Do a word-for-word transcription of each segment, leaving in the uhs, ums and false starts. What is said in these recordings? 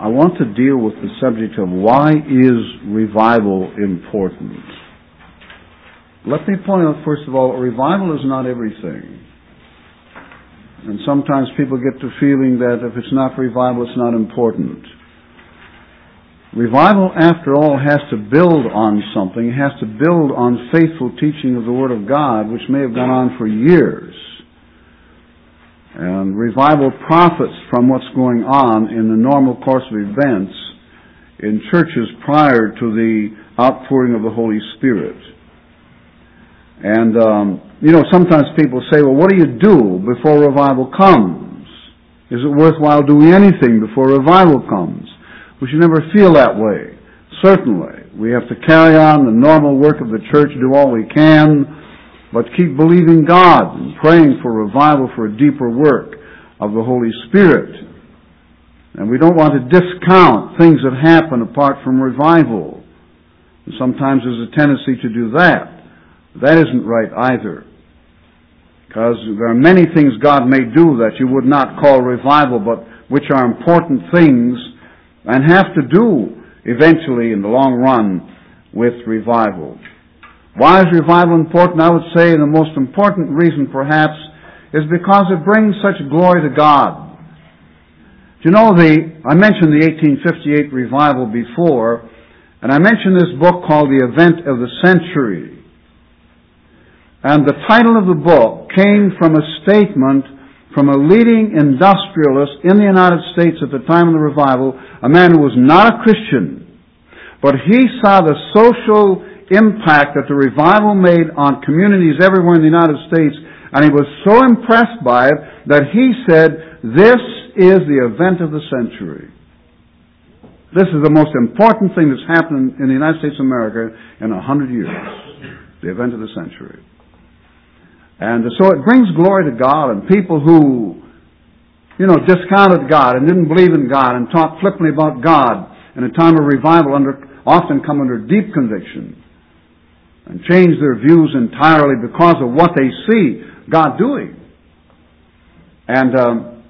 I want to deal with the subject of why is revival important. Let me point out, first of all, revival is not everything. And sometimes people get the feeling that if it's not revival, it's not important. Revival, after all, has to build on something. It has to build on faithful teaching of the Word of God, which may have gone on for years. And revival profits from what's going on in the normal course of events in churches prior to the outpouring of the Holy Spirit. And, um, you know, sometimes people say, well, what do you do before revival comes? Is it worthwhile doing anything before revival comes? We should never feel that way. Certainly. We have to carry on the normal work of the church, do all we can, but keep believing God and praying for revival, for a deeper work of the Holy Spirit. And we don't want to discount things that happen apart from revival. And sometimes there's a tendency to do that. That isn't right either. Because there are many things God may do that you would not call revival, but which are important things and have to do eventually in the long run with revival. Why is revival important? I would say the most important reason perhaps is because it brings such glory to God. Do you know, the I mentioned the eighteen fifty-eight revival before, and I mentioned this book called The Event of the Century. And the title of the book came from a statement from a leading industrialist in the United States at the time of the revival, a man who was not a Christian, but he saw the social impact that the revival made on communities everywhere in the United States, and he was so impressed by it that he said, this is the event of the century. This is the most important thing that's happened in the United States of America in a hundred years. The event of the century. And so it brings glory to God, and people who, you know, discounted God and didn't believe in God and talked flippantly about God in a time of revival under, often come under deep conviction and change their views entirely because of what they see God doing. And um,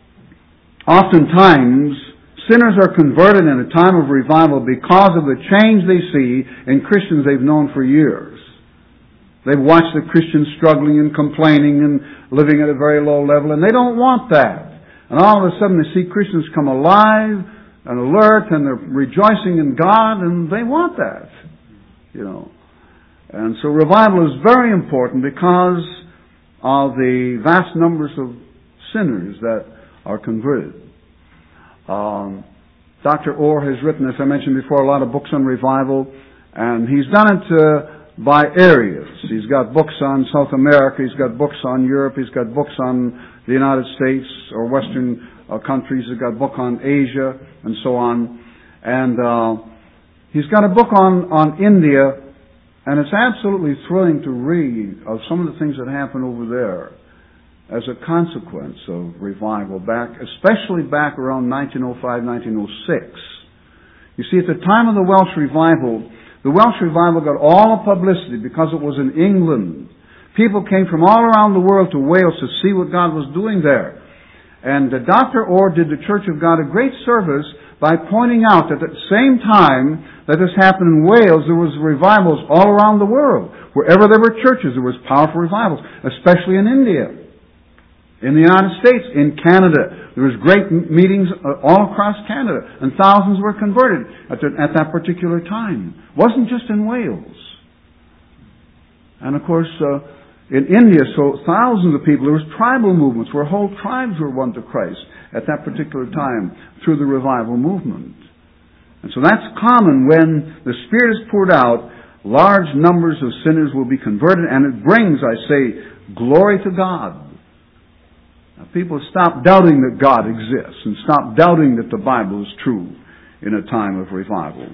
oftentimes, sinners are converted in a time of revival because of the change they see in Christians they've known for years. They've watched the Christians struggling and complaining and living at a very low level, and they don't want that. And all of a sudden they see Christians come alive and alert, and they're rejoicing in God, and they want that. You know. And so revival is very important because of the vast numbers of sinners that are converted. Um, Doctor Orr has written, as I mentioned before, a lot of books on revival, and he's done it uh, by areas. He's got books on South America, he's got books on Europe, he's got books on the United States or Western uh, countries, he's got a book on Asia, and so on. And uh, he's got a book on, on India, and it's absolutely thrilling to read of some of the things that happen over there as a consequence of revival, back, especially back around nineteen oh five, nineteen oh six. You see, at the time of the Welsh revival, the Welsh revival got all the publicity because it was in England. People came from all around the world to Wales to see what God was doing there. And uh, Doctor Orr did the Church of God a great service by pointing out that at the same time that this happened in Wales, there was revivals all around the world. Wherever there were churches, there was powerful revivals, especially in India. In the United States, in Canada, there was great meetings all across Canada, and thousands were converted at, the, at that particular time. It wasn't just in Wales. And of course, uh, in India, so thousands of people, there was tribal movements where whole tribes were won to Christ at that particular time through the revival movement. And so that's common when the Spirit is poured out, large numbers of sinners will be converted, and it brings, I say, glory to God. Now, people stop doubting that God exists and stop doubting that the Bible is true in a time of revival.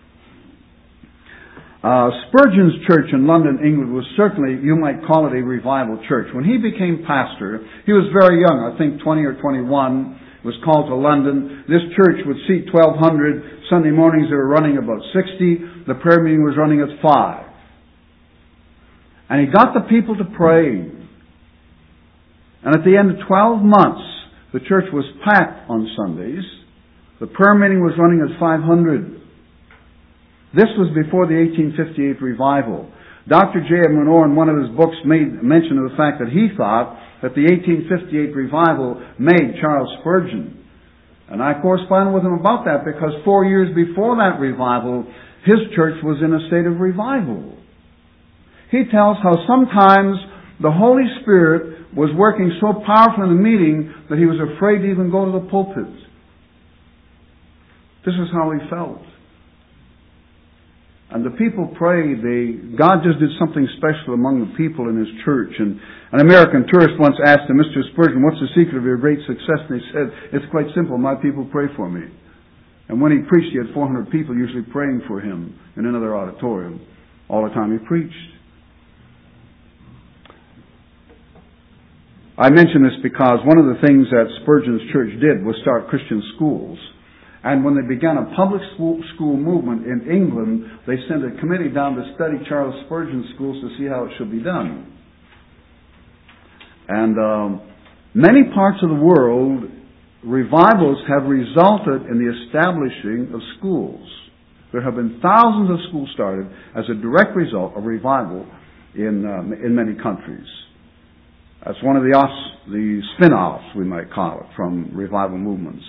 Uh, Spurgeon's church in London, England was certainly, you might call it a revival church. When he became pastor, he was very young, I think twenty or twenty-one, was called to London. This church would seat twelve hundred. Sunday mornings they were running about sixty. The prayer meeting was running at five. And he got the people to pray. And at the end of twelve months, the church was packed on Sundays. The prayer meeting was running at five hundred. This was before the eighteen fifty-eight revival. Doctor J. Edwin Orr, in one of his books, made mention of the fact that he thought that the eighteen fifty-eight revival made Charles Spurgeon. And I corresponded with him about that because four years before that revival, his church was in a state of revival. He tells how sometimes the Holy Spirit was working so powerfully in the meeting that he was afraid to even go to the pulpit. This is how he felt. And the people prayed. They, God just did something special among the people in His church. And an American tourist once asked him, Mister Spurgeon, what's the secret of your great success? And he said, it's quite simple. My people pray for me. And when he preached, he had four hundred people usually praying for him in another auditorium all the time he preached. I mention this because one of the things that Spurgeon's church did was start Christian schools. And when they began a public school, school movement in England, they sent a committee down to study Charles Spurgeon's schools to see how it should be done. And um, many parts of the world, revivals have resulted in the establishing of schools. There have been thousands of schools started as a direct result of revival in um, in many countries. That's one of the offs, the spin-offs, we might call it, from revival movements.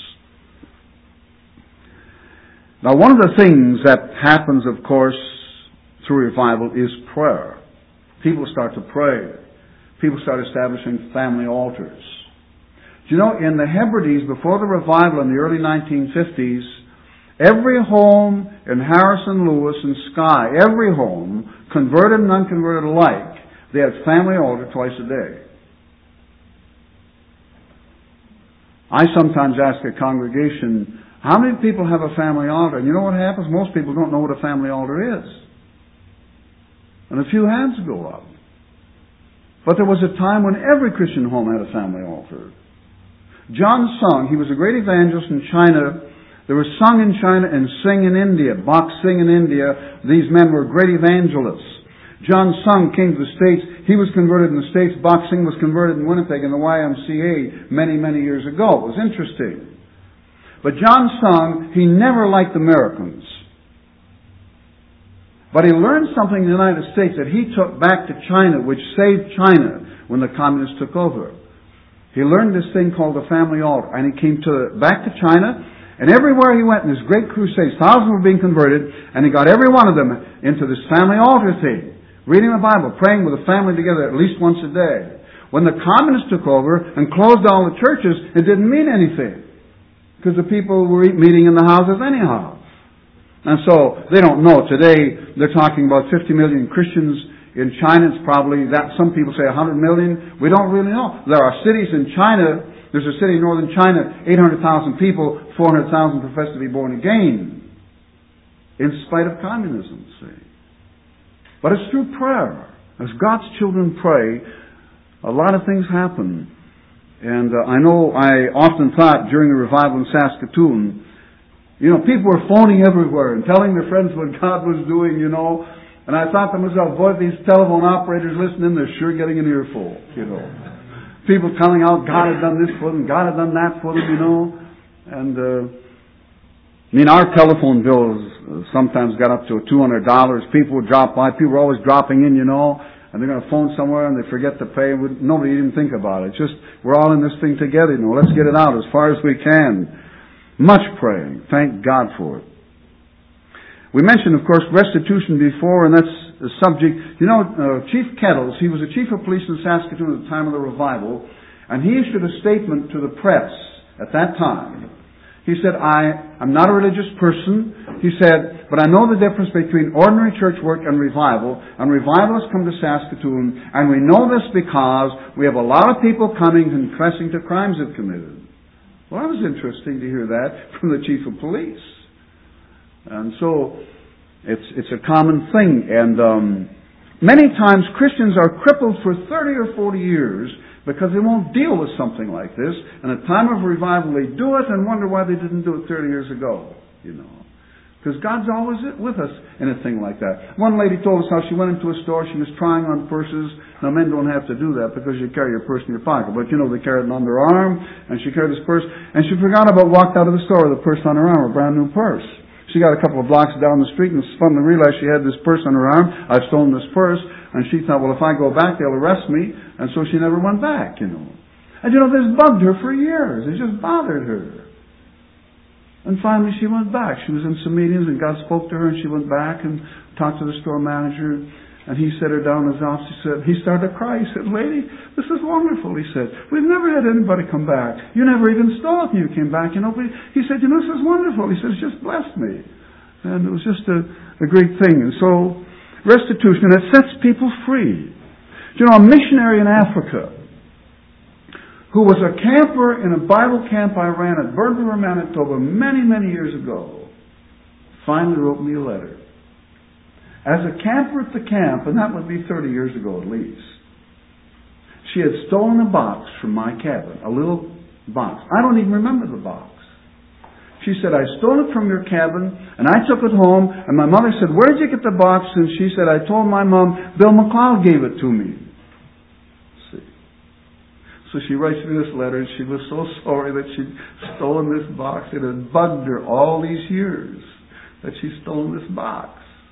Now, one of the things that happens, of course, through revival is prayer. People start to pray. People start establishing family altars. Do you know, in the Hebrides, before the revival in the early nineteen fifties, every home in Harrison, Lewis, and Skye, every home, converted and unconverted alike, they had family altar twice a day. I sometimes ask a congregation, how many people have a family altar? And you know what happens? Most people don't know what a family altar is. And a few hands go up. But there was a time when every Christian home had a family altar. John Sung, he was a great evangelist in China. There was Sung in China and Sing in India, Bach Sing in India. These men were great evangelists. John Sung came to the States. He was converted in the States. Bach Sing was converted in Winnipeg in the Y M C A many, many years ago. It was interesting. But John Sung, he never liked Americans. But he learned something in the United States that he took back to China, which saved China when the communists took over. He learned this thing called the family altar. And he came to back to China, and everywhere he went in his great crusades, thousands were being converted, and he got every one of them into this family altar thing. Reading the Bible, praying with the family together at least once a day. When the communists took over and closed all the churches, it didn't mean anything. Because the people were meeting in the houses anyhow. And so, they don't know. Today, they're talking about fifty million Christians in China. It's probably that. Some people say one hundred million. We don't really know. There are cities in China. There's a city in northern China, eight hundred thousand people, four hundred thousand profess to be born again. In spite of communism, see. But it's through prayer. As God's children pray, a lot of things happen. And uh, I know I often thought during the revival in Saskatoon, you know, people were phoning everywhere and telling their friends what God was doing, you know. And I thought to myself, boy, these telephone operators listening, they're sure getting an earful, you know. People telling out God had done this for them, God had done that for them, you know. And, uh, I mean, our telephone bills sometimes got up to two hundred dollars. People would drop by. People were always dropping in, you know. And they're going to phone somewhere and they forget to pay. Nobody even think about it. It's just, we're all in this thing together, you know. Let's get it out as far as we can. Much praying. Thank God for it. We mentioned, of course, restitution before, and that's the subject. You know, uh, Chief Kettles, he was a chief of police in Saskatoon at the time of the revival, and he issued a statement to the press at that time. He said, I, I'm not a religious person. He said, but I know the difference between ordinary church work and revival. And revivalists come to Saskatoon. And we know this because we have a lot of people coming and confessing to crimes they've committed. Well, that was interesting to hear that from the chief of police. And so, it's, it's a common thing. And um, many times Christians are crippled for thirty or forty years because they won't deal with something like this. And at the time of revival, they do it and wonder why they didn't do it thirty years ago, you know. Because God's always with us in a thing like that. One lady told us how she went into a store, she was trying on purses. Now men don't have to do that because you carry your purse in your pocket. But you know, they carry it on their arm, and she carried this purse, and she forgot about walked out of the store with a purse on her arm, a brand new purse. She got a couple of blocks down the street and suddenly realized she had this purse on her arm. I've stolen this purse. And she thought, well, if I go back, they'll arrest me. And so she never went back, you know. And you know, this bugged her for years. It just bothered her. And finally she went back. She was in some meetings and God spoke to her and she went back and talked to the store manager. And he set her down in his office. He said, he started to cry. He said, lady, this is wonderful. He said, we've never had anybody come back. You never even stole it and you came back. You know, but he said, you know, this is wonderful. He says, just blessed me. And it was just a, a great thing. And so, restitution, it sets people free. You know, a missionary in Africa who was a camper in a Bible camp I ran at Bird River, Manitoba many, many years ago, finally wrote me a letter. As a camper at the camp, and that would be thirty years ago at least, she had stolen a box from my cabin, a little box. I don't even remember the box. She said, I stole it from your cabin, and I took it home, and my mother said, where did you get the box? And she said, I told my mom, Bill McLeod gave it to me. See? So she writes me this letter, and she was so sorry that she'd stolen this box. It had bugged her all these years that she'd stolen this box.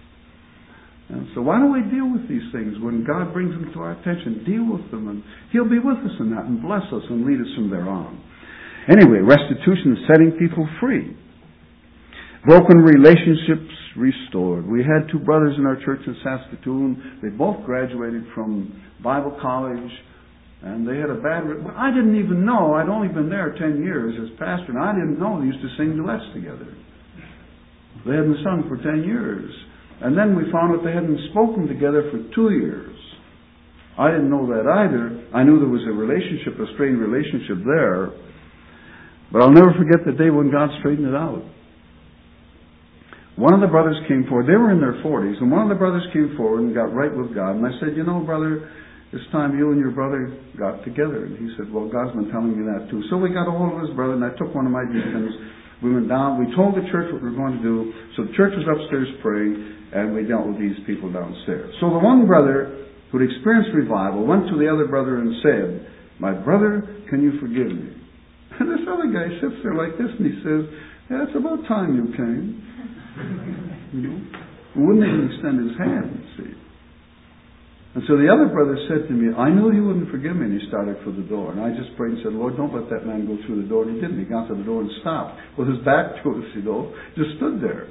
And so why don't we deal with these things when God brings them to our attention? Deal with them, and He'll be with us in that, and bless us, and lead us from there on. Anyway, restitution is setting people free. Broken relationships restored. We had two brothers in our church in Saskatoon. They both graduated from Bible college, and they had a bad... Re- I didn't even know. I'd only been there ten years as pastor, and I didn't know they used to sing duets together. They hadn't sung for ten years. And then we found out they hadn't spoken together for two years. I didn't know that either. I knew there was a relationship, a strained relationship there. But I'll never forget the day when God straightened it out. One of the brothers came forward. They were in their forties. And one of the brothers came forward and got right with God. And I said, you know, brother, it's time you and your brother got together. And he said, well, God's been telling me that too. So we got a hold of his brother, and I took one of my deacons. We went down. We told the church what we were going to do. So the church was upstairs praying, and we dealt with these people downstairs. So the one brother who'd experienced revival went to the other brother and said, my brother, can you forgive me? And this other guy sits there like this, and he says, yeah, it's about time you came. You know? He wouldn't even extend his hand, see. And so the other brother said to me, I knew you wouldn't forgive me, and he started for the door. And I just prayed and said, Lord, don't let that man go through the door. And he didn't. He got to the door and stopped with his back to us, you know, just stood there.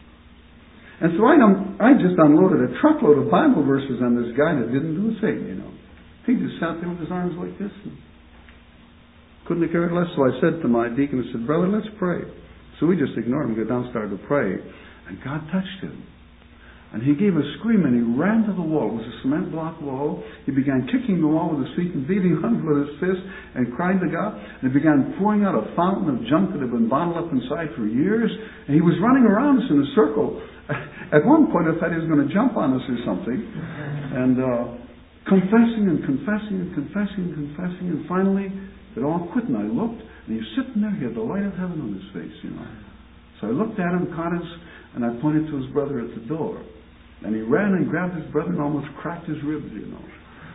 And so I, I just unloaded a truckload of Bible verses on this guy that didn't do a thing, you know. He just sat there with his arms like this and couldn't have cared less. So I said to my deacon, I said, brother, let's pray. So we just ignored him, got down, started to pray. And God touched him. And he gave a scream and he ran to the wall. It was a cement block wall. He began kicking the wall with his feet and beating on it with his fist and cried to God. And he began pouring out a fountain of junk that had been bottled up inside for years. And he was running around us in a circle. At one point I thought he was going to jump on us or something. And uh, confessing and confessing and confessing and confessing. And finally it all quit. And I looked and he was sitting there. He had the light of heaven on his face, you know. So I looked at him, caught his, and I pointed to his brother at the door. And he ran and grabbed his brother and almost cracked his ribs, you know.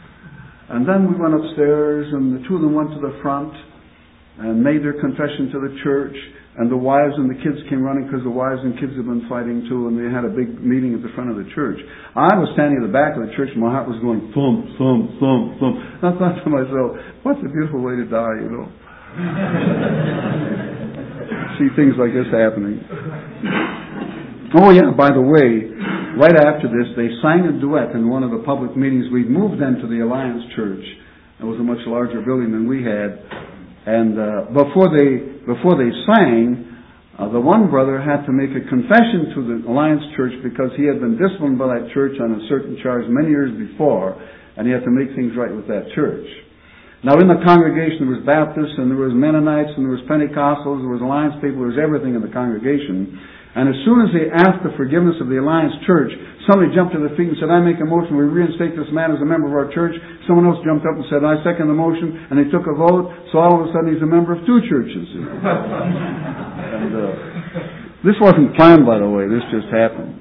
And then we went upstairs, and the two of them went to the front and made their confession to the church. And the wives and the kids came running because the wives and kids had been fighting too, and they had a big meeting at the front of the church. I was standing at the back of the church, and my heart was going thump, thump, thump, thump. And I thought to myself, what's a beautiful way to die, you know. See things like this happening. Oh yeah, by the way, right after this, they sang a duet in one of the public meetings. We'd moved then to the Alliance Church. It was a much larger building than we had. And uh, before they before they sang, uh, the one brother had to make a confession to the Alliance Church because he had been disciplined by that church on a certain charge many years before, and he had to make things right with that church. Now in the congregation there was Baptists, and there was Mennonites, and there was Pentecostals, there was Alliance people, there was everything in the congregation. And as soon as they asked the forgiveness of the Alliance Church, somebody jumped to their feet and said, I make a motion, we reinstate this man as a member of our church. Someone else jumped up and said, I second the motion. And they took a vote, so all of a sudden he's a member of two churches. You know? and uh, This wasn't planned, by the way. This just happened.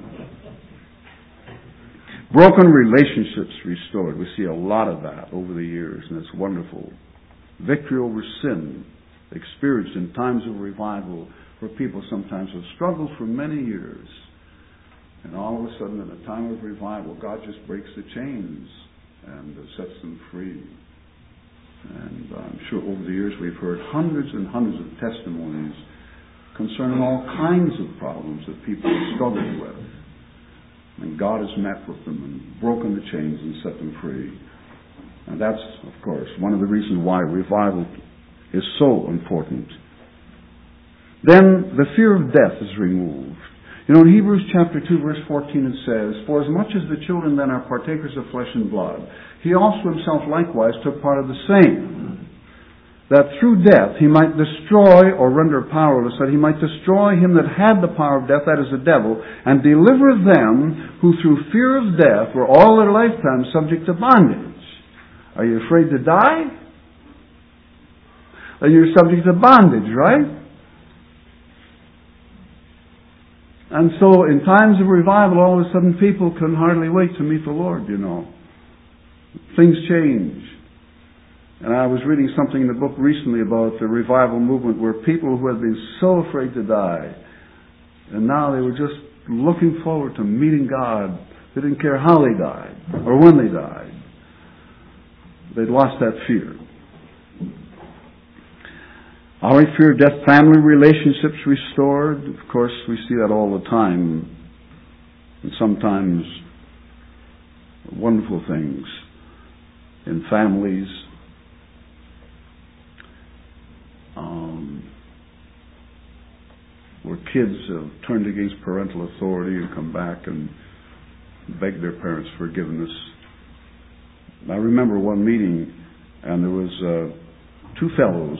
Broken relationships restored. We see a lot of that over the years, and it's wonderful. Victory over sin experienced in times of revival where people sometimes have struggled for many years. And all of a sudden, in a time of revival, God just breaks the chains and uh, sets them free. And uh, I'm sure over the years we've heard hundreds and hundreds of testimonies concerning all kinds of problems that people have struggled with. And God has met with them and broken the chains and set them free. And that's, of course, one of the reasons why revival is so important. Then the fear of death is removed. You know, in Hebrews chapter two, verse fourteen, it says, "For as much as the children then are partakers of flesh and blood, he also himself likewise took part of the same, that through death he might destroy or render powerless, that he might destroy him that had the power of death, that is the devil, and deliver them who through fear of death were all their lifetime subject to bondage." Are you afraid to die? Are you subject to bondage, right? And so in times of revival, all of a sudden people can hardly wait to meet the Lord, you know. Things change. And I was reading something in the book recently about the revival movement where people who had been so afraid to die, and now they were just looking forward to meeting God. They didn't care how they died or when they died. They'd lost that fear. All right, fear of death, family relationships restored. Of course, we see that all the time. And sometimes wonderful things in families. Um, where kids have turned against parental authority and come back and beg their parents' forgiveness. I remember one meeting, and there was uh, two fellows.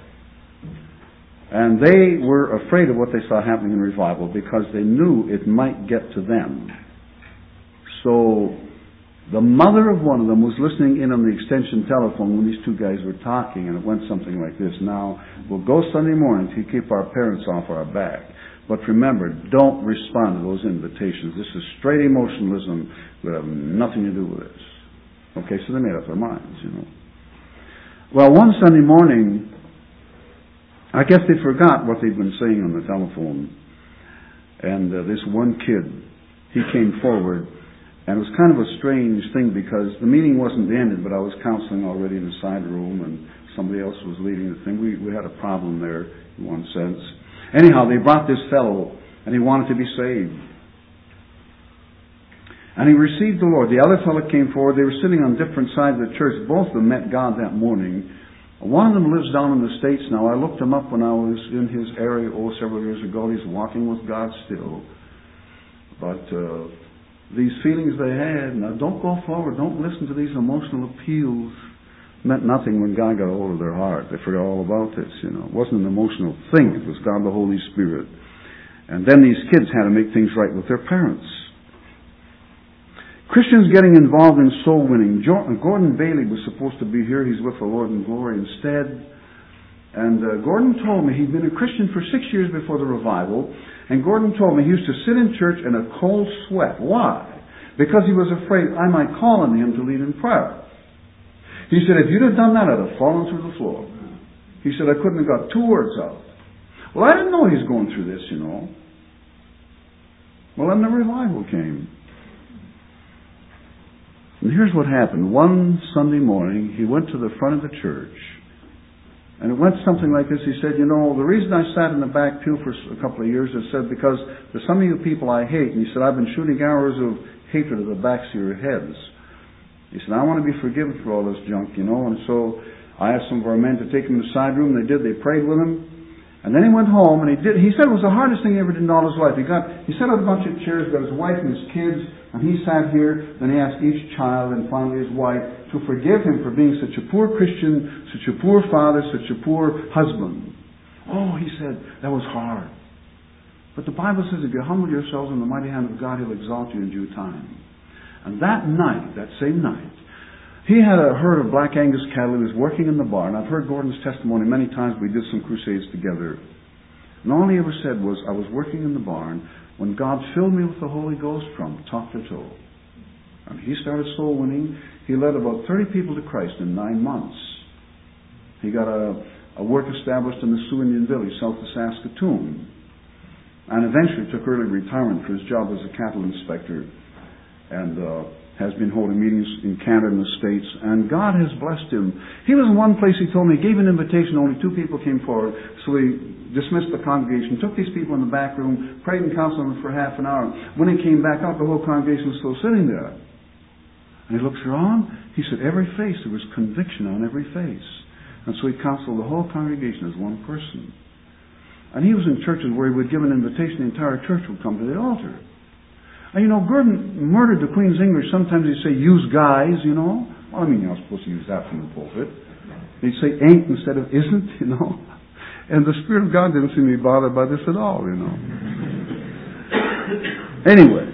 And they were afraid of what they saw happening in revival because they knew it might get to them. So the mother of one of them was listening in on the extension telephone when these two guys were talking, and it went something like this. "Now, we'll go Sunday morning to keep our parents off our back. But remember, don't respond to those invitations. This is straight emotionalism. We have nothing to do with this." Okay, so they made up their minds, you know. Well, one Sunday morning, I guess they forgot what they'd been saying on the telephone. And uh, this one kid, he came forward, and it was kind of a strange thing because the meeting wasn't ended, but I was counseling already in the side room, and somebody else was leading the thing. We, we had a problem there, in one sense. Anyhow, they brought this fellow, and he wanted to be saved. And he received the Lord. The other fellow came forward. They were sitting on different sides of the church. Both of them met God that morning. One of them lives down in the States now. I looked him up when I was in his area, oh, several years ago. He's walking with God still. But uh, these feelings they had, now don't go forward. Don't listen to these emotional appeals. Meant nothing when God got a hold of their heart. They forgot all about this, you know. It wasn't an emotional thing. It was God the Holy Spirit. And then these kids had to make things right with their parents. Christians getting involved in soul winning. Gordon Bailey was supposed to be here. He's with the Lord in glory instead. And uh, Gordon told me he'd been a Christian for six years before the revival. And Gordon told me he used to sit in church in a cold sweat. Why? Because he was afraid I might call on him to lead in prayer. He said, if you'd have done that, I'd have fallen through the floor. He said, I couldn't have got two words out. Well, I didn't know he was going through this, you know. Well, then the revival came. And here's what happened. One Sunday morning, he went to the front of the church, and it went something like this. He said, you know, the reason I sat in the back pew for a couple of years is said because there's some of you people I hate. And he said, I've been shooting arrows of hatred at the backs of your heads. He said, I want to be forgiven for all this junk, you know. And so I asked some of our men to take him to the side room. They did. They prayed with him. And then he went home, and he did. He said it was the hardest thing he ever did in all his life. He got, he sat on a bunch of chairs, got his wife and his kids, and he sat here. Then he asked each child, and finally his wife, to forgive him for being such a poor Christian, such a poor father, such a poor husband. Oh, he said, that was hard. But the Bible says, if you humble yourselves in the mighty hand of God, He'll exalt you in due time. And that night, that same night, he had a herd of Black Angus cattle. He was working in the barn. I've heard Gordon's testimony many times. We did some crusades together. And all he ever said was, I was working in the barn when God filled me with the Holy Ghost from top to toe. And he started soul winning. He led about thirty people to Christ in nine months. He got a, a work established in the Sioux Indian Village, south of Saskatoon. And eventually took early retirement for his job as a cattle inspector. And uh, has been holding meetings in Canada and the States. And God has blessed him. He was in one place, he told me, he gave an invitation, only two people came forward. So he dismissed the congregation, took these people in the back room, prayed and counseled them for half an hour. When he came back out, the whole congregation was still sitting there. And he looks around, he said, every face, there was conviction on every face. And so he counseled the whole congregation as one person. And he was in churches where he would give an invitation, the entire church would come to the altar. And you know, Gordon murdered the Queen's English. Sometimes he'd say, use guys, you know. Well, I mean, you're not supposed to use that from the pulpit. He'd say ain't instead of isn't, you know. And the Spirit of God didn't seem to be bothered by this at all, you know. Anyway,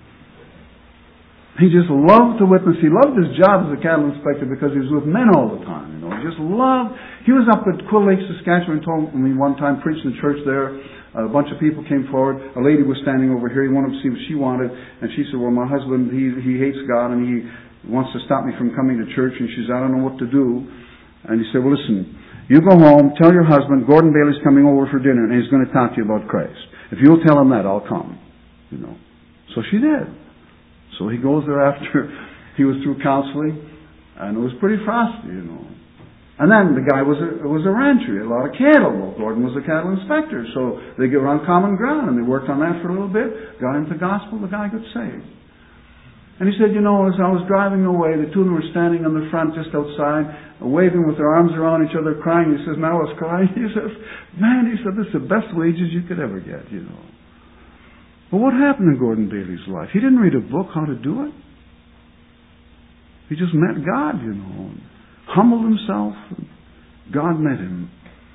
he just loved to witness. He loved his job as a cattle inspector because he was with men all the time, you know. He just loved. He was up at Quill Lake, Saskatchewan, told me one time, preaching in church there. A bunch of people came forward. A lady was standing over here. He wanted to see what she wanted. And she said, well, my husband, he he hates God and he wants to stop me from coming to church. And she said, I don't know what to do. And he said, well, listen, you go home, tell your husband, Gordon Bailey's coming over for dinner and he's going to talk to you about Christ. If you'll tell him that, I'll come. You know. So she did. So he goes there after he was through counseling. And it was pretty frosty, you know. And then the guy was a, was a rancher. He had a lot of cattle. Well, Gordon was a cattle inspector. So they get around common ground, and they worked on that for a little bit, got into the gospel, the guy got saved. And he said, you know, as I was driving away, the two of them were standing on the front just outside, waving with their arms around each other, crying. He says, and I was crying. He says, man, he said, this is the best wages you could ever get, you know. But what happened in Gordon Bailey's life? He didn't read a book how to do it. He just met God, you know. Humbled himself. God met him.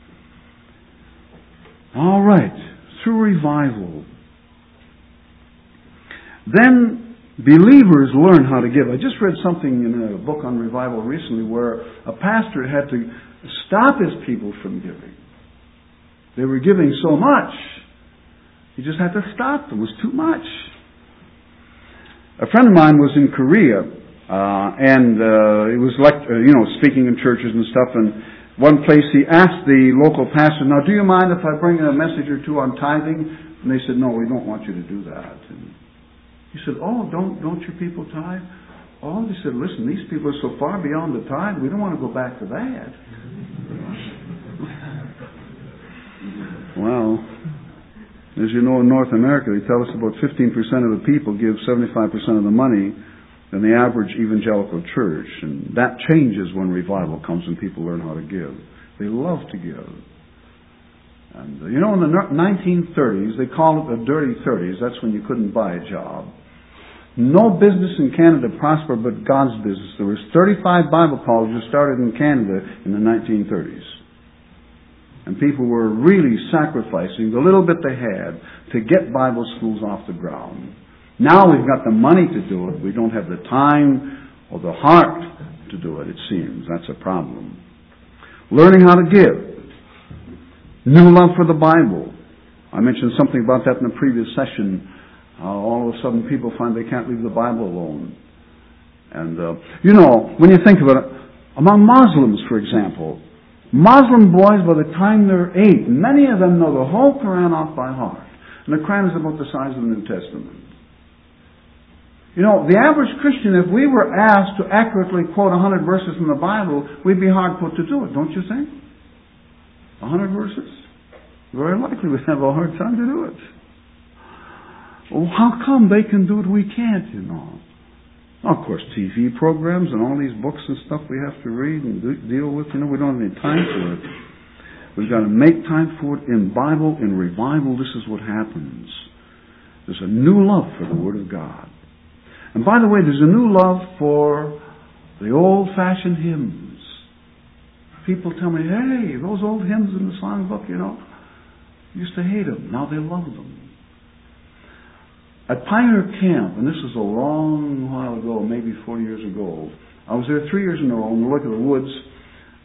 All right. Through revival. Then believers learn how to give. I just read something in a book on revival recently where a pastor had to stop his people from giving. They were giving so much. He just had to stop them. It was too much. A friend of mine was in Korea. Uh, and uh, it was like, uh, you know, speaking in churches and stuff. And one place he asked the local pastor, now, do you mind if I bring a message or two on tithing? And they said, no, we don't want you to do that. And he said, oh, don't don't your people tithe? Oh, they said, listen, these people are so far beyond the tithe, we don't want to go back to that. Well, as you know, in North America, they tell us about fifteen percent of the people give seventy-five percent of the money than the average evangelical church. And that changes when revival comes and people learn how to give. They love to give. And uh, you know, in the nineteen thirties, they call it the dirty thirties. That's when you couldn't buy a job. No business in Canada prospered but God's business. There was thirty-five Bible colleges started in Canada in the nineteen thirties. And people were really sacrificing the little bit they had to get Bible schools off the ground. Now we've got the money to do it. We don't have the time or the heart to do it, it seems. That's a problem. Learning how to give. New love for the Bible. I mentioned something about that in the previous session. Uh, all of a sudden people find they can't leave the Bible alone. And, uh, you know, when you think about it, among Muslims, for example, Muslim boys, by the time they're eight, many of them know the whole Quran off by heart. And the Quran is about the size of the New Testament. You know, the average Christian, if we were asked to accurately quote one hundred verses from the Bible, we'd be hard put to do it, don't you think? one hundred verses? Very likely we'd have a hard time to do it. Well, how come they can do it, we can't, you know? Of course, T V programs and all these books and stuff we have to read and do, deal with, you know, we don't have any time for it. We've got to make time for it in Bible, in revival. This is what happens. There's a new love for the Word of God. And by the way, there's a new love for the old-fashioned hymns. People tell me, hey, those old hymns in the songbook, you know, used to hate them. Now they love them. At Pioneer Camp, and this is a long while ago, maybe four years ago, I was there three years in a row in the Look of the Woods,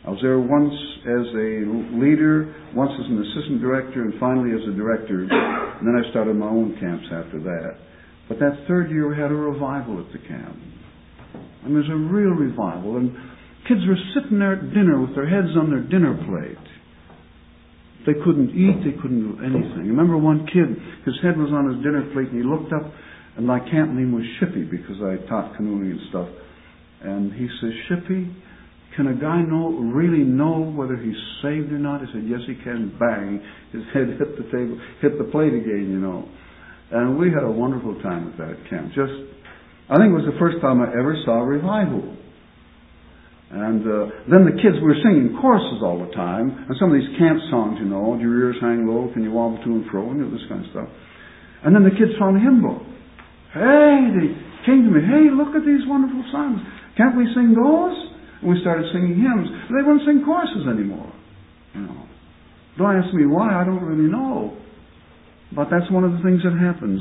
I was there once as a leader, once as an assistant director, and finally as a director. And then I started my own camps after that. But that third year we had a revival at the camp. And there's a real revival. And kids were sitting there at dinner with their heads on their dinner plate. They couldn't eat, they couldn't do anything. I remember one kid, his head was on his dinner plate, and he looked up, and my camp name was Shippy, because I taught canoeing and stuff. And he says, Shippy, can a guy know really know whether he's saved or not? I said, yes, he can. Bang. His head hit the table, hit the plate again, you know. And we had a wonderful time at that camp. Just, I think it was the first time I ever saw a revival. And uh, then the kids were singing choruses all the time. And some of these camp songs, you know, do your ears hang low, can you wobble to and fro, and you know, this kind of stuff. And then the kids found a hymn book. Hey, they came to me, hey, look at these wonderful songs. Can't we sing those? And we started singing hymns. They wouldn't sing choruses anymore. You know. Don't ask me why, I don't really know. But that's one of the things that happens.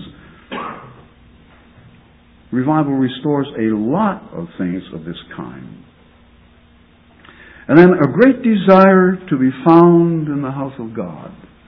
Revival restores a lot of things of this kind. And then a great desire to be found in the house of God.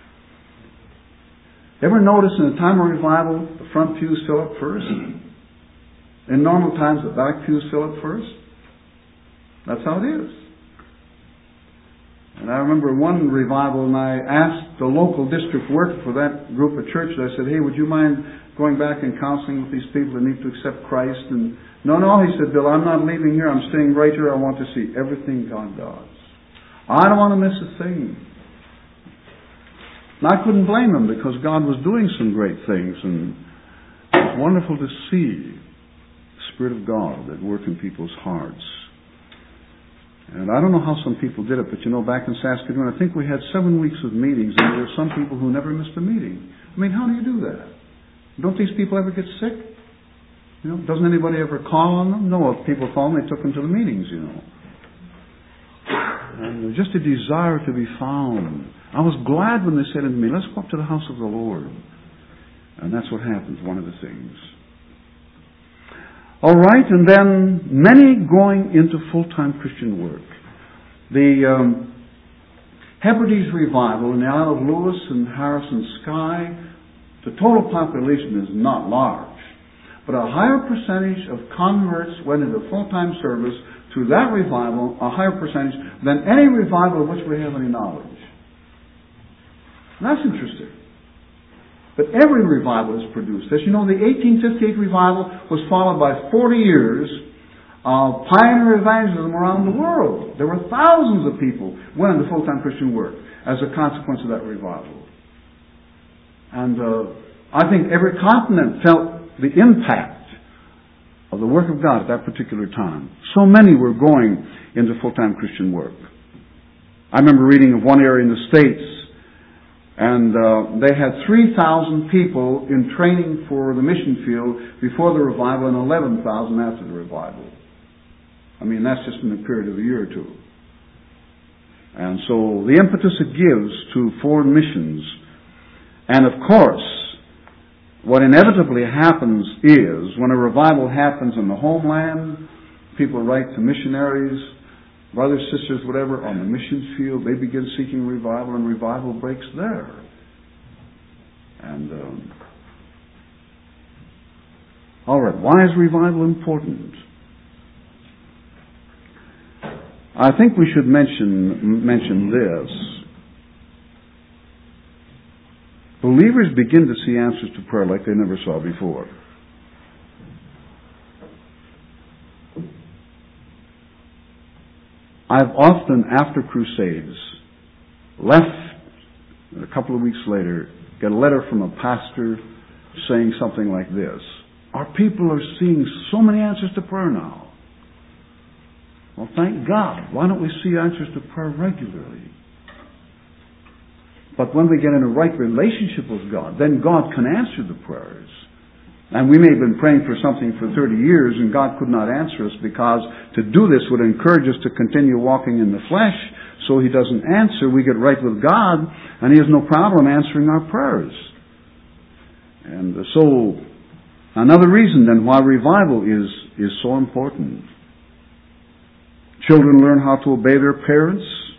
Ever notice in a time of revival, the front pews fill up first? In normal times, the back pews fill up first? That's how it is. And I remember one revival, and I asked the local district worker for that group of churches, I said, hey, would you mind going back and counseling with these people that need to accept Christ? And no, no, he said, Bill, I'm not leaving here. I'm staying right here. I want to see everything God does. I don't want to miss a thing. And I couldn't blame him, because God was doing some great things, and it was wonderful to see the Spirit of God at work in people's hearts. And I don't know how some people did it, but you know, back in Saskatoon, I think we had seven weeks of meetings, and there were some people who never missed a meeting. I mean, how do you do that? Don't these people ever get sick? You know, doesn't anybody ever call on them? No, if people call them, they took them to the meetings, you know. And just a desire to be found. I was glad when they said unto me, let's go up to the house of the Lord. And that's what happens, one of the things. All right, and then many going into full-time Christian work. The um, Hebrides revival in the Isle of Lewis and Harrison Sky, the total population is not large, but a higher percentage of converts went into full-time service through that revival, a higher percentage than any revival of which we have any knowledge. And that's interesting. But every revival is produced. As you know, the eighteen fifty-eight revival was followed by forty years of pioneer evangelism around the world. There were thousands of people went into full-time Christian work as a consequence of that revival. And uh, I think every continent felt the impact of the work of God at that particular time. So many were going into full-time Christian work. I remember reading of one area in the States, and uh, they had three thousand people in training for the mission field before the revival and eleven thousand after the revival. I mean, that's just in a period of a year or two. And so the impetus it gives to foreign missions. And of course, what inevitably happens is, when a revival happens in the homeland, people write to missionaries, brothers, sisters, whatever, on the mission field. They begin seeking revival, and revival breaks there. And, um, all right, why is revival important? I think we should mention mention this. Believers begin to see answers to prayer like they never saw before. I've often, after crusades, left, and a couple of weeks later, get a letter from a pastor saying something like this: our people are seeing so many answers to prayer now. Well, thank God. Why don't we see answers to prayer regularly? But when we get in a right relationship with God, then God can answer the prayers. And we may have been praying for something for thirty years, and God could not answer us, because to do this would encourage us to continue walking in the flesh. So He doesn't answer. We get right with God, and He has no problem answering our prayers. And so, another reason then why revival is, is so important. Children learn how to obey their parents.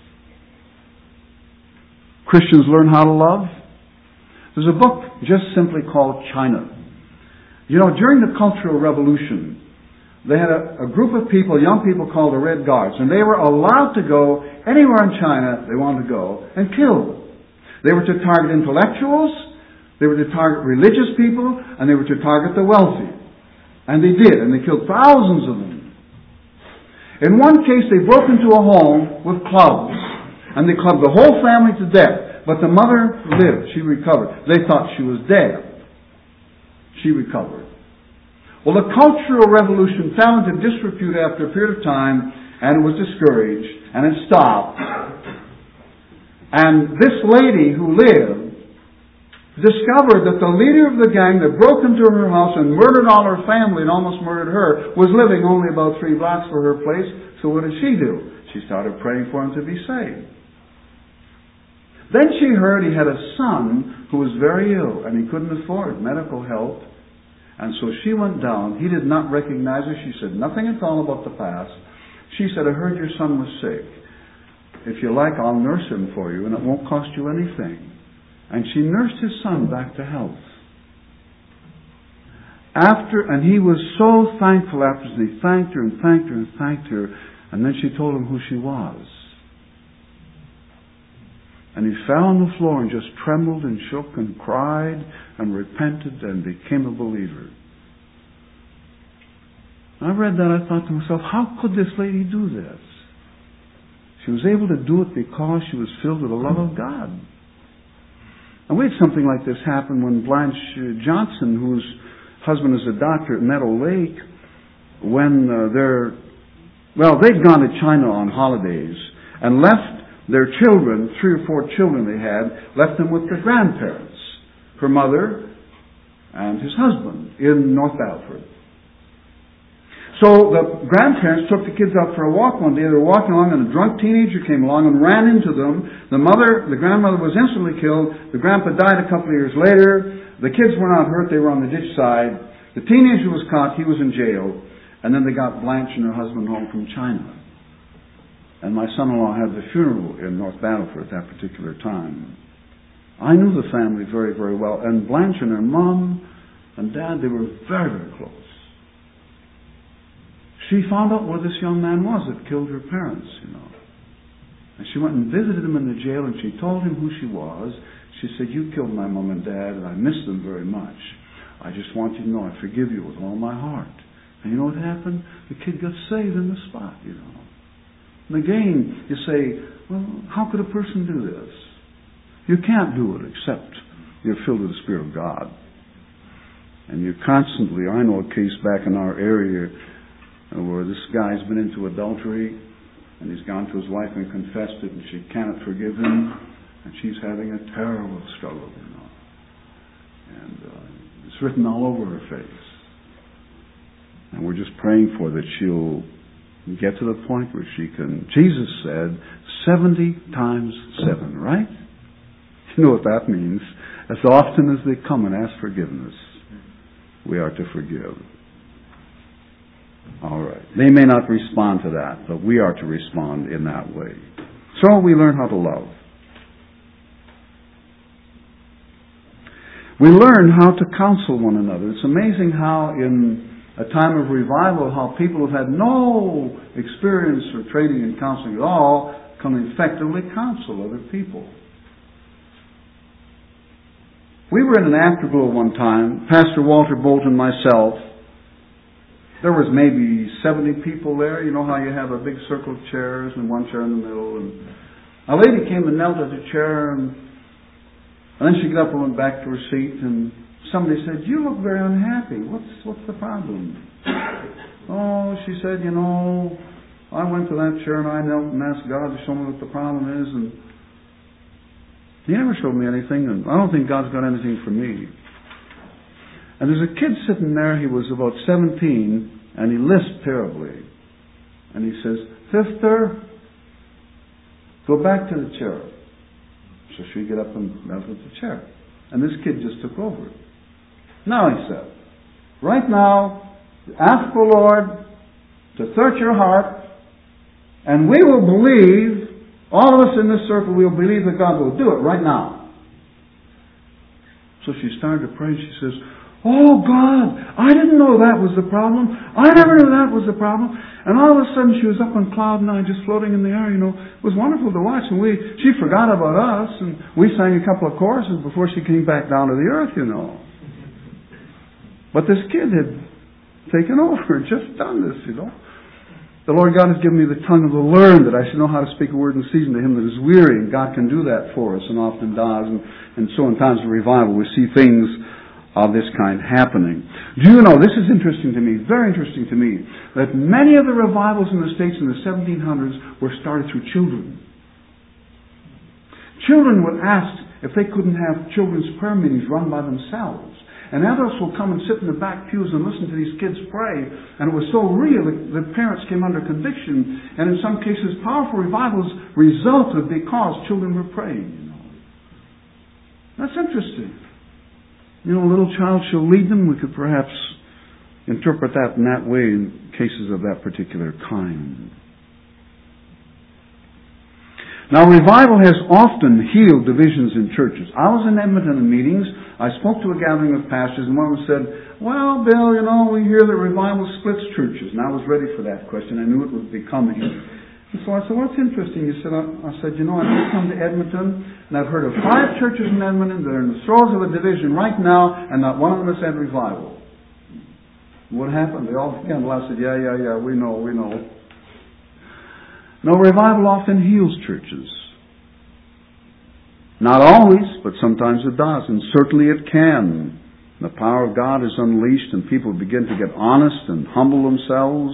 Christians learn how to love. There's a book just simply called China. You know, during the Cultural Revolution, they had a, a group of people, young people called the Red Guards, and they were allowed to go anywhere in China they wanted to go and kill. They were to target intellectuals, they were to target religious people, and they were to target the wealthy. And they did, and they killed thousands of them. In one case, they broke into a home with clubs, and they clubbed the whole family to death. But the mother lived. She recovered. They thought she was dead. She recovered. Well, the Cultural Revolution fell into disrepute after a period of time, and it was discouraged, and it stopped. And this lady who lived discovered that the leader of the gang that broke into her house and murdered all her family and almost murdered her was living only about three blocks from her place. So what did she do? She started praying for him to be saved. Then she heard he had a son who was very ill and he couldn't afford medical help. And so she went down. He did not recognize her. She said nothing at all about the past. She said, I heard your son was sick. If you like, I'll nurse him for you and it won't cost you anything. And she nursed his son back to health. After, and he was so thankful after he thanked her and thanked her and thanked her. And then she told him who she was. And he fell on the floor and just trembled and shook and cried and repented and became a believer. I read that, I thought to myself, how could this lady do this? She was able to do it because she was filled with the love of God. And we had something like this happen when Blanche Johnson, whose husband is a doctor at Meadow Lake, when uh, they're, well, they'd gone to China on holidays and left their children, three or four children they had, left them with their grandparents, her mother and his husband in North Battleford. So the grandparents took the kids out for a walk one day. They were walking along and a drunk teenager came along and ran into them. The mother, the grandmother was instantly killed. The grandpa died a couple of years later. The kids were not hurt. They were on the ditch side. The teenager was caught. He was in jail. And then they got Blanche and her husband home from China. And my son-in-law had the funeral in North Battleford at that particular time. I knew the family very, very well. And Blanche and her mom and dad, they were very, very close. She found out where this young man was that killed her parents, you know. And she went and visited him in the jail and she told him who she was. She said, you killed my mom and dad and I miss them very much. I just want you to know I forgive you with all my heart. And you know what happened? The kid got saved in the spot, you know. And again, you say, well, how could a person do this? You can't do it except you're filled with the Spirit of God. And you constantly, I know a case back in our area where this guy's been into adultery and he's gone to his wife and confessed it and she cannot forgive him and she's having a terrible struggle, you know. And uh, it's written all over her face. And we're just praying for that she'll get to the point where she can, Jesus said, seventy times seven, right? You know what that means. As often as they come and ask forgiveness, we are to forgive. All right. They may not respond to that, but we are to respond in that way. So we learn how to love. We learn how to counsel one another. It's amazing how in a time of revival, how people have had no experience or training in counseling at all can effectively counsel other people. We were in an afterglow one time, Pastor Walter Bolton, myself. There was maybe seventy people there. You know how you have a big circle of chairs and one chair in the middle. And a lady came and knelt at the chair, and, and then she got up and went back to her seat, and somebody said, you look very unhappy. What's what's the problem? Oh, she said, you know, I went to that chair and I knelt and asked God to show me what the problem is, and He never showed me anything, and I don't think God's got anything for me. And there's a kid sitting there, he was about seventeen, and he lisped terribly. And he says, Sister, go back to the chair. So she get up and knelt at the chair. And this kid just took over. Now, he said, right now, ask the Lord to search your heart And we will believe, all of us in this circle, we will believe that God will do it right now. So she started to pray. She says, oh God, I didn't know that was the problem. I never knew that was the problem. And all of a sudden she was up on cloud nine, just floating in the air, you know. It was wonderful to watch. And we, she forgot about us, and we sang a couple of choruses before she came back down to the earth, you know. But this kid had taken over, just done this, you know. The Lord God has given me the tongue of the learned, that I should know how to speak a word in season to him that is weary, and God can do that for us, and often does. And, and so in times of revival, we see things of this kind happening. Do you know, this is interesting to me, very interesting to me, that many of the revivals in the States in the seventeen hundreds were started through children. Children would ask if they couldn't have children's prayer meetings run by themselves. And adults will come and sit in the back pews and listen to these kids pray. And it was so real that the parents came under conviction. And in some cases, powerful revivals resulted because children were praying. You know. That's interesting. You know, a little child shall lead them. We could perhaps interpret that in that way in cases of that particular kind. Now, revival has often healed divisions in churches. I was in Edmonton in meetings. I spoke to a gathering of pastors, and one of them said, well, Bill, you know, we hear that revival splits churches. And I was ready for that question. I knew it was becoming. And so I said, what's interesting? He said, I, I said, you know, I've just come to Edmonton, and I've heard of five churches in Edmonton that are in the throes of a division right now, and not one of them has had revival. What happened? They all began to laugh and said, yeah, yeah, yeah, we know, we know. No, revival often heals churches. Not always, but sometimes it does, and certainly it can. The power of God is unleashed, and people begin to get honest and humble themselves.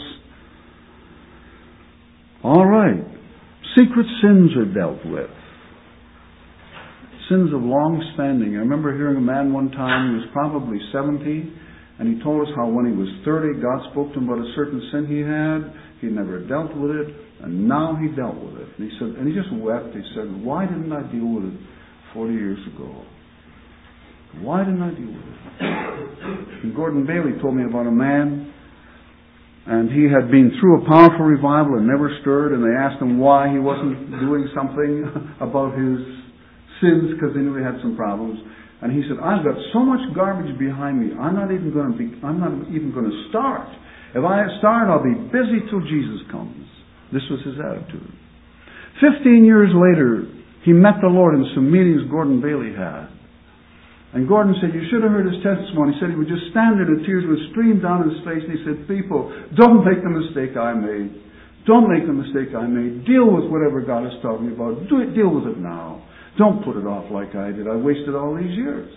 All right. Secret sins are dealt with. Sins of long standing. I remember hearing a man one time, he was probably seventy, and he told us how when he was thirty, God spoke to him about a certain sin he had. He never dealt with it, and now he dealt with it. And he said, and he just wept. He said, why didn't I deal with it forty years ago? Why didn't I deal with it? And Gordon Bailey told me about a man, and he had been through a powerful revival and never stirred, and they asked him why he wasn't doing something about his sins, because they knew he had some problems. And he said, I've got so much garbage behind me, I'm not even going to be, I'm not even going to start. If I start, I'll be busy till Jesus comes. This was his attitude. Fifteen years later, he met the Lord in some meetings Gordon Bailey had. And Gordon said, you should have heard his testimony. He said he would just stand there and tears would stream down his face. And he said, people, don't make the mistake I made. Don't make the mistake I made. Deal with whatever God is talking about. Do it. Deal with it now. Don't put it off like I did. I wasted all these years.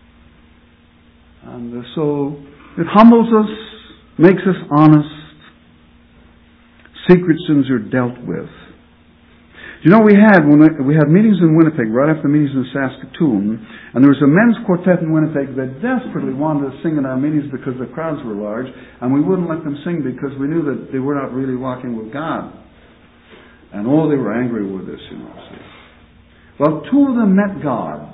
And uh, so it humbles us, makes us honest. Secret sins are dealt with. You know, we had when we, we had meetings in Winnipeg, right after meetings in Saskatoon, and there was a men's quartet in Winnipeg that desperately wanted to sing in our meetings because the crowds were large, and we wouldn't let them sing because we knew that they were not really walking with God. And oh, they were angry with us, you know. See. Well, two of them met God,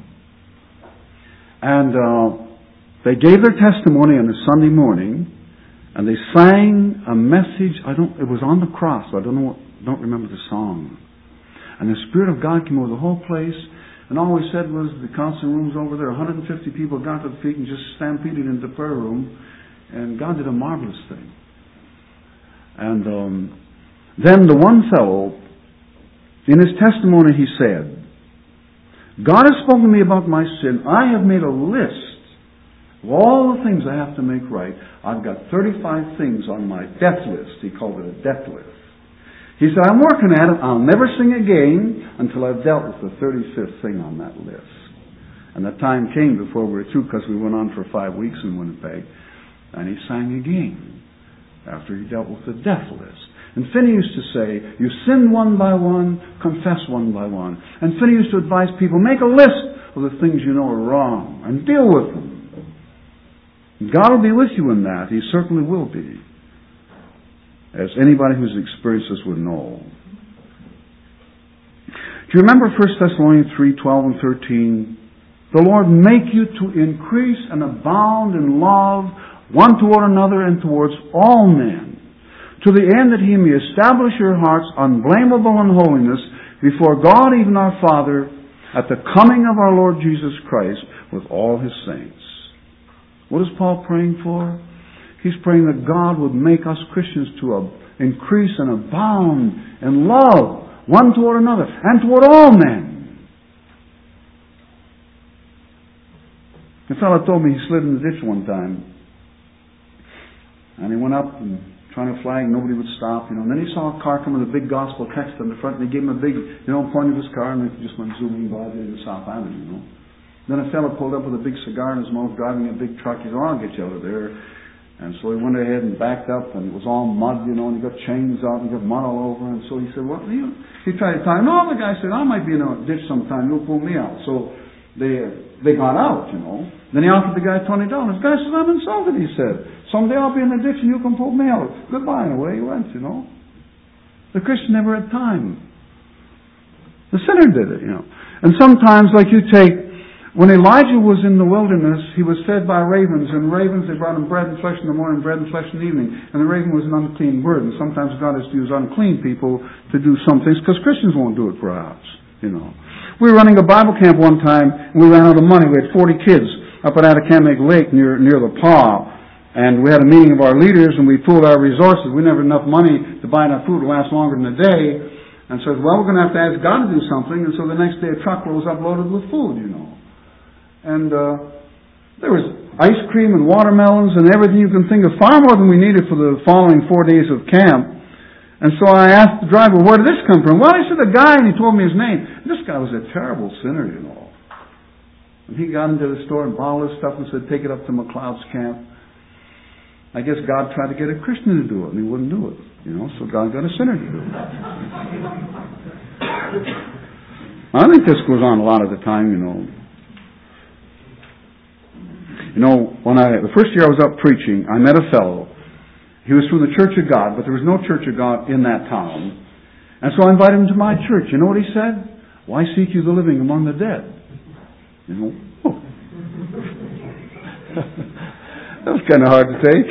and uh, they gave their testimony on a Sunday morning, and they sang a message. I don't. It was on the cross. So I don't know. What, don't remember the song. And the Spirit of God came over the whole place. And all we said was the council room's over there. one hundred fifty people got to their feet and just stampeded into the prayer room. And God did a marvelous thing. And um, then the one fellow, in his testimony, he said, God has spoken to me about my sin. I have made a list of all the things I have to make right. I've got thirty-five things on my death list. He called it a death list. He said, I'm working at it. I'll never sing again until I've dealt with the thirty-fifth thing on that list. And the time came before we were through, because we went on for five weeks in Winnipeg. And he sang again after he dealt with the death list. And Finney used to say, you sin one by one, confess one by one. And Finney used to advise people, make a list of the things you know are wrong and deal with them. God will be with you in that. He certainly will be. As anybody who's experienced this would know. Do you remember First Thessalonians three, twelve and thirteen? The Lord make you to increase and abound in love one toward another and towards all men, to the end that He may establish your hearts unblameable in holiness before God, even our Father, at the coming of our Lord Jesus Christ with all His saints. What is Paul praying for? He's praying that God would make us Christians to increase and abound in love one toward another and toward all men. A fellow told me he slid in the ditch one time, and he went up and trying to flag, nobody would stop, you know. And then he saw a car come with a big gospel text on the front, and he gave him a big, you know, pointed his car, and it just went zooming by the South Island, you know. Then a fellow pulled up with a big cigar in his mouth, driving a big truck. He said, "Oh, I'll get you out of there." And so he went ahead and backed up, and it was all mud, you know, and he got chains out, and he got mud all over. And so he said, "Well, you," he tried to tell him. No, the guy said, "I might be in a ditch sometime. You'll pull me out." So they they got out, you know. Then he offered the guy twenty dollars. The guy said, "I'm insulted," he said. "Someday I'll be in a ditch and you can pull me out." Goodbye, and away he went, you know. The Christian never had time. The sinner did it, you know. And sometimes, like you take, when Elijah was in the wilderness, he was fed by ravens, and ravens, they brought him bread and flesh in the morning, bread and flesh in the evening. And the raven was an unclean bird, and sometimes God has to use unclean people to do some things, because Christians won't do it perhaps, you know. We were running a Bible camp one time, and we ran out of money. We had forty kids up at Atacamac Lake near near the Paw, and we had a meeting of our leaders, and we pooled our resources. We never had enough money to buy enough food to last longer than a day, and said, well, we're going to have to ask God to do something. And so the next day a truck was uploaded with food, you know. And uh, there was ice cream and watermelons and everything you can think of, far more than we needed for the following four days of camp. And so I asked the driver, where did this come from? Well, he said, a guy, and he told me his name. This guy was a terrible sinner, you know. And he got into the store and bought all this stuff and said, take it up to McLeod's camp. I guess God tried to get a Christian to do it, and he wouldn't do it. You know, so God got a sinner to do it. I think this goes on a lot of the time, you know. You know, when I the first year I was up preaching, I met a fellow. He was from the Church of God, but there was no Church of God in that town. And so I invited him to my church. You know what he said? Why seek you the living among the dead? You know, oh. That was kind of hard to take.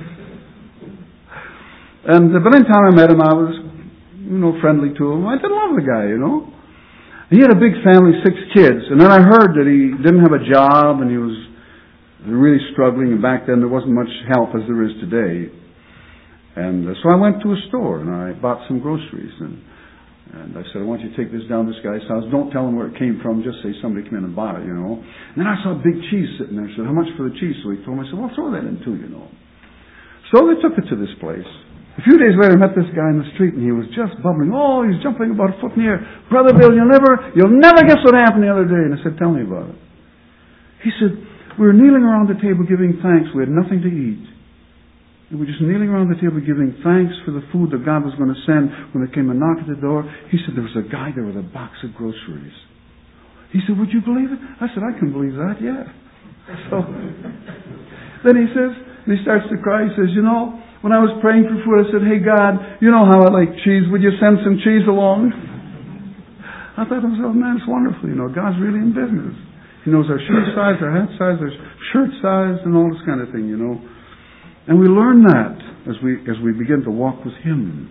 And uh, but anytime I met him, I was, you know, friendly to him. I did love the guy, you know. He had a big family, six kids. And then I heard that he didn't have a job and he was really struggling, and back then there wasn't much help as there is today. And uh, so I went to a store and I bought some groceries, and and I said, I want you to take this down to this guy's house. Don't tell him where it came from, just say somebody came in and bought it, you know. And then I saw a big cheese sitting there. I said, how much for the cheese? So he told me. I said, well, throw that in too, you know. So they took it to this place. A few days later I met this guy in the street, and he was just bubbling. Oh, he's jumping about a foot in the air. Brother Bill, you'll never you'll never guess what happened the other day. And I said, tell me about it. He said, we were kneeling around the table giving thanks. We had nothing to eat. And we were just kneeling around the table giving thanks for the food that God was going to send. When there came a knock at the door, he said there was a guy there with a box of groceries. He said, would you believe it? I said, I can believe that, yeah. So then he says, and he starts to cry. He says, you know, when I was praying for food, I said, hey God, you know how I like cheese. Would you send some cheese along? I thought to myself, man, it's wonderful. You know, God's really in business. He knows our shoe size, our hat size, our shirt size, and all this kind of thing, you know. And we learn that as we as we begin to walk with Him.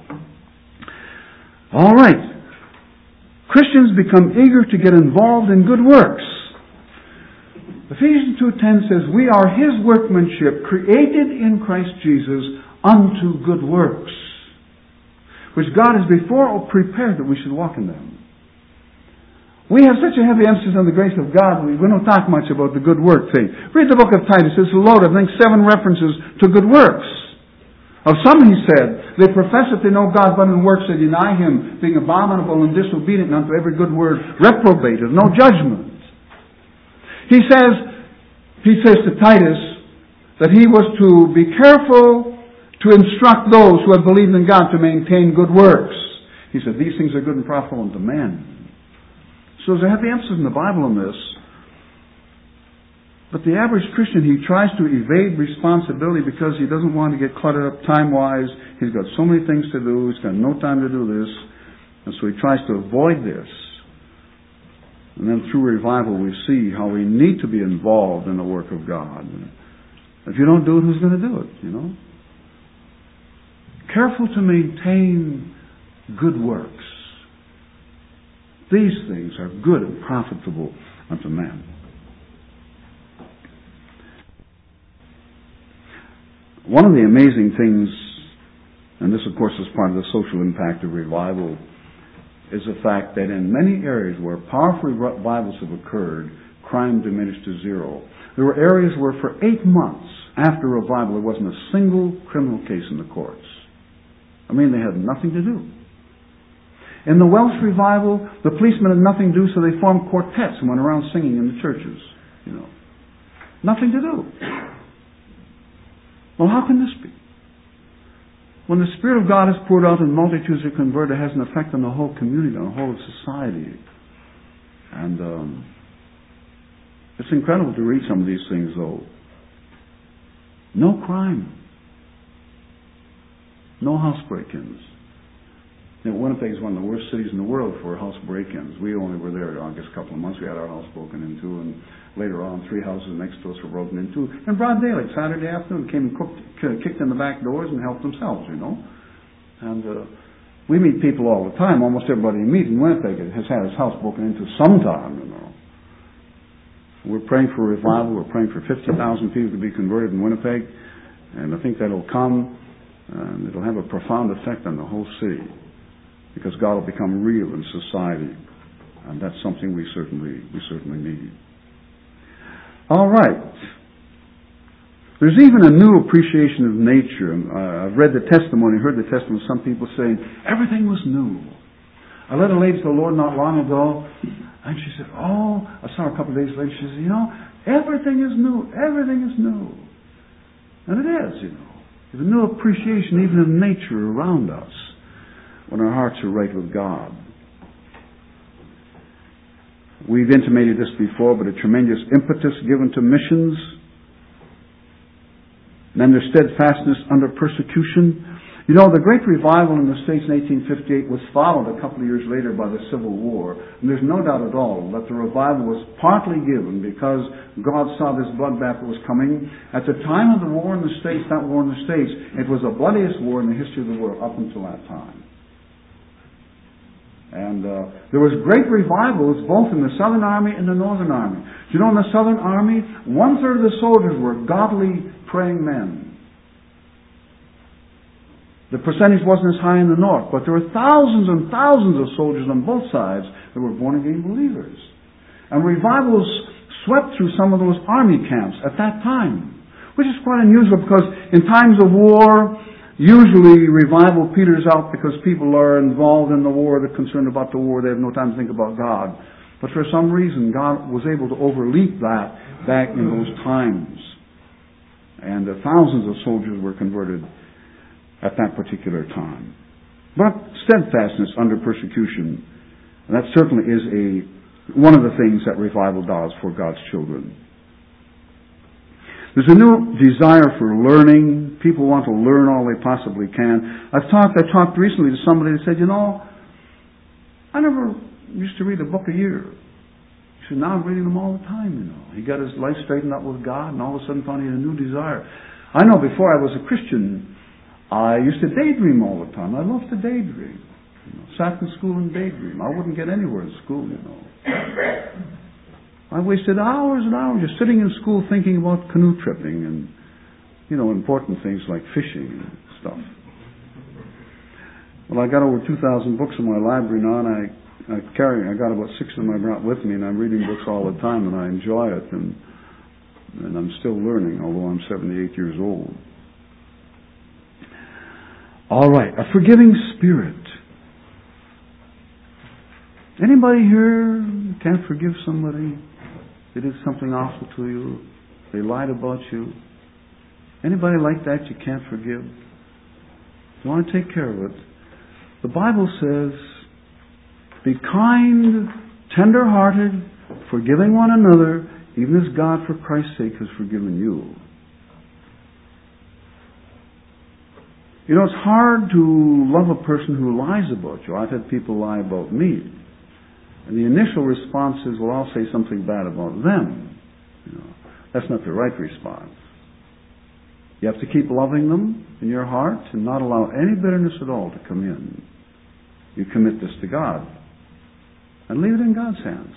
All right. Christians become eager to get involved in good works. Ephesians two ten says, we are His workmanship, created in Christ Jesus unto good works, which God has before prepared that we should walk in them. We have such a heavy emphasis on the grace of God, we don't talk much about the good work thing. Read the book of Titus. It's loaded, I think, seven references to good works. Of some, he said, they profess that they know God, but in works they deny Him, being abominable and disobedient unto every good word, reprobated, no judgment. He says, he says to Titus that he was to be careful to instruct those who have believed in God to maintain good works. He said, these things are good and profitable unto men. So there's a heavy emphasis in the Bible on this. But the average Christian, he tries to evade responsibility because he doesn't want to get cluttered up time-wise. He's got so many things to do. He's got no time to do this. And so he tries to avoid this. And then through revival we see how we need to be involved in the work of God. If you don't do it, who's going to do it, you know? careful to maintain good works. These things are good and profitable unto men. One of the amazing things, and this of course is part of the social impact of revival, is the fact that in many areas where powerful revivals have occurred, crime diminished to zero. There were areas where for eight months after revival there wasn't a single criminal case in the courts. I mean, they had nothing to do. In the Welsh revival, the policemen had nothing to do, so they formed quartets and went around singing in the churches. You know, nothing to do. Well, how can this be? When the Spirit of God is poured out and multitudes are converted, it has an effect on the whole community, on the whole of society. And um, it's incredible to read some of these things, though. No crime. No house break-ins. You know, Winnipeg is one of the worst cities in the world for house break-ins. We only were there, I guess, a couple of months. We had our house broken into, and later on, three houses next to us were broken into. In broad daylight, Saturday afternoon, came and cooked, kicked in the back doors and helped themselves, you know. And uh, we meet people all the time. Almost everybody you meet in Winnipeg has had his house broken into sometime, you know. We're praying for revival. We're praying for fifty thousand people to be converted in Winnipeg. And I think that'll come, and it'll have a profound effect on the whole city, because God will become real in society, and that's something we certainly we certainly need. All right. There's even a new appreciation of nature. Uh, I've read the testimony, heard the testimony of some people saying, everything was new. I led a lady to the Lord not long ago, and she said, oh, I saw her a couple of days later, she said, you know, everything is new, everything is new. And it is, you know. There's a new appreciation even of nature around us when our hearts are right with God. We've intimated this before, but a tremendous impetus given to missions, and then their steadfastness under persecution. You know, the great revival in the States in eighteen fifty-eight was followed a couple of years later by the Civil War. And there's no doubt at all that the revival was partly given because God saw this bloodbath that was coming. At the time of the war in the States, that war in the States, it was the bloodiest war in the history of the world up until that time. And uh, there was great revivals both in the Southern Army and the Northern Army. Do you know, in the Southern Army, one-third of the soldiers were godly, praying men. The percentage wasn't as high in the North, but there were thousands and thousands of soldiers on both sides that were born-again believers. And revivals swept through some of those army camps at that time, which is quite unusual because in times of war, usually revival peters out because people are involved in the war, they're concerned about the war, they have no time to think about God. But for some reason, God was able to overleap that back in those times. And uh, thousands of soldiers were converted at that particular time. But steadfastness under persecution, and that certainly is a one of the things that revival does for God's children. There's a new desire for learning. People want to learn all they possibly can. I've talked, I talked recently to somebody who said, you know, I never used to read a book a year. He said, now I'm reading them all the time, you know. He got his life straightened up with God and all of a sudden found he had a new desire. I know before I was a Christian, I used to daydream all the time. I loved to daydream. You know, sat in school and daydream. I wouldn't get anywhere in school, you know. I wasted hours and hours just sitting in school thinking about canoe tripping and, you know, important things like fishing and stuff. Well, I got over two thousand books in my library now, and I, I carry, I got about six of them I brought with me, and I'm reading books all the time, and I enjoy it, and, and I'm still learning, although I'm seventy-eight years old. All right, a forgiving spirit. Anybody here can't forgive somebody? They did something awful to you. They lied about you. Anybody like that you can't forgive? You want to take care of it. The Bible says, be kind, tender-hearted, forgiving one another, even as God for Christ's sake has forgiven you. You know, it's hard to love a person who lies about you. I've had people lie about me. And the initial response is, well, I'll say something bad about them. You know, that's not the right response. You have to keep loving them in your heart and not allow any bitterness at all to come in. You commit this to God and leave it in God's hands.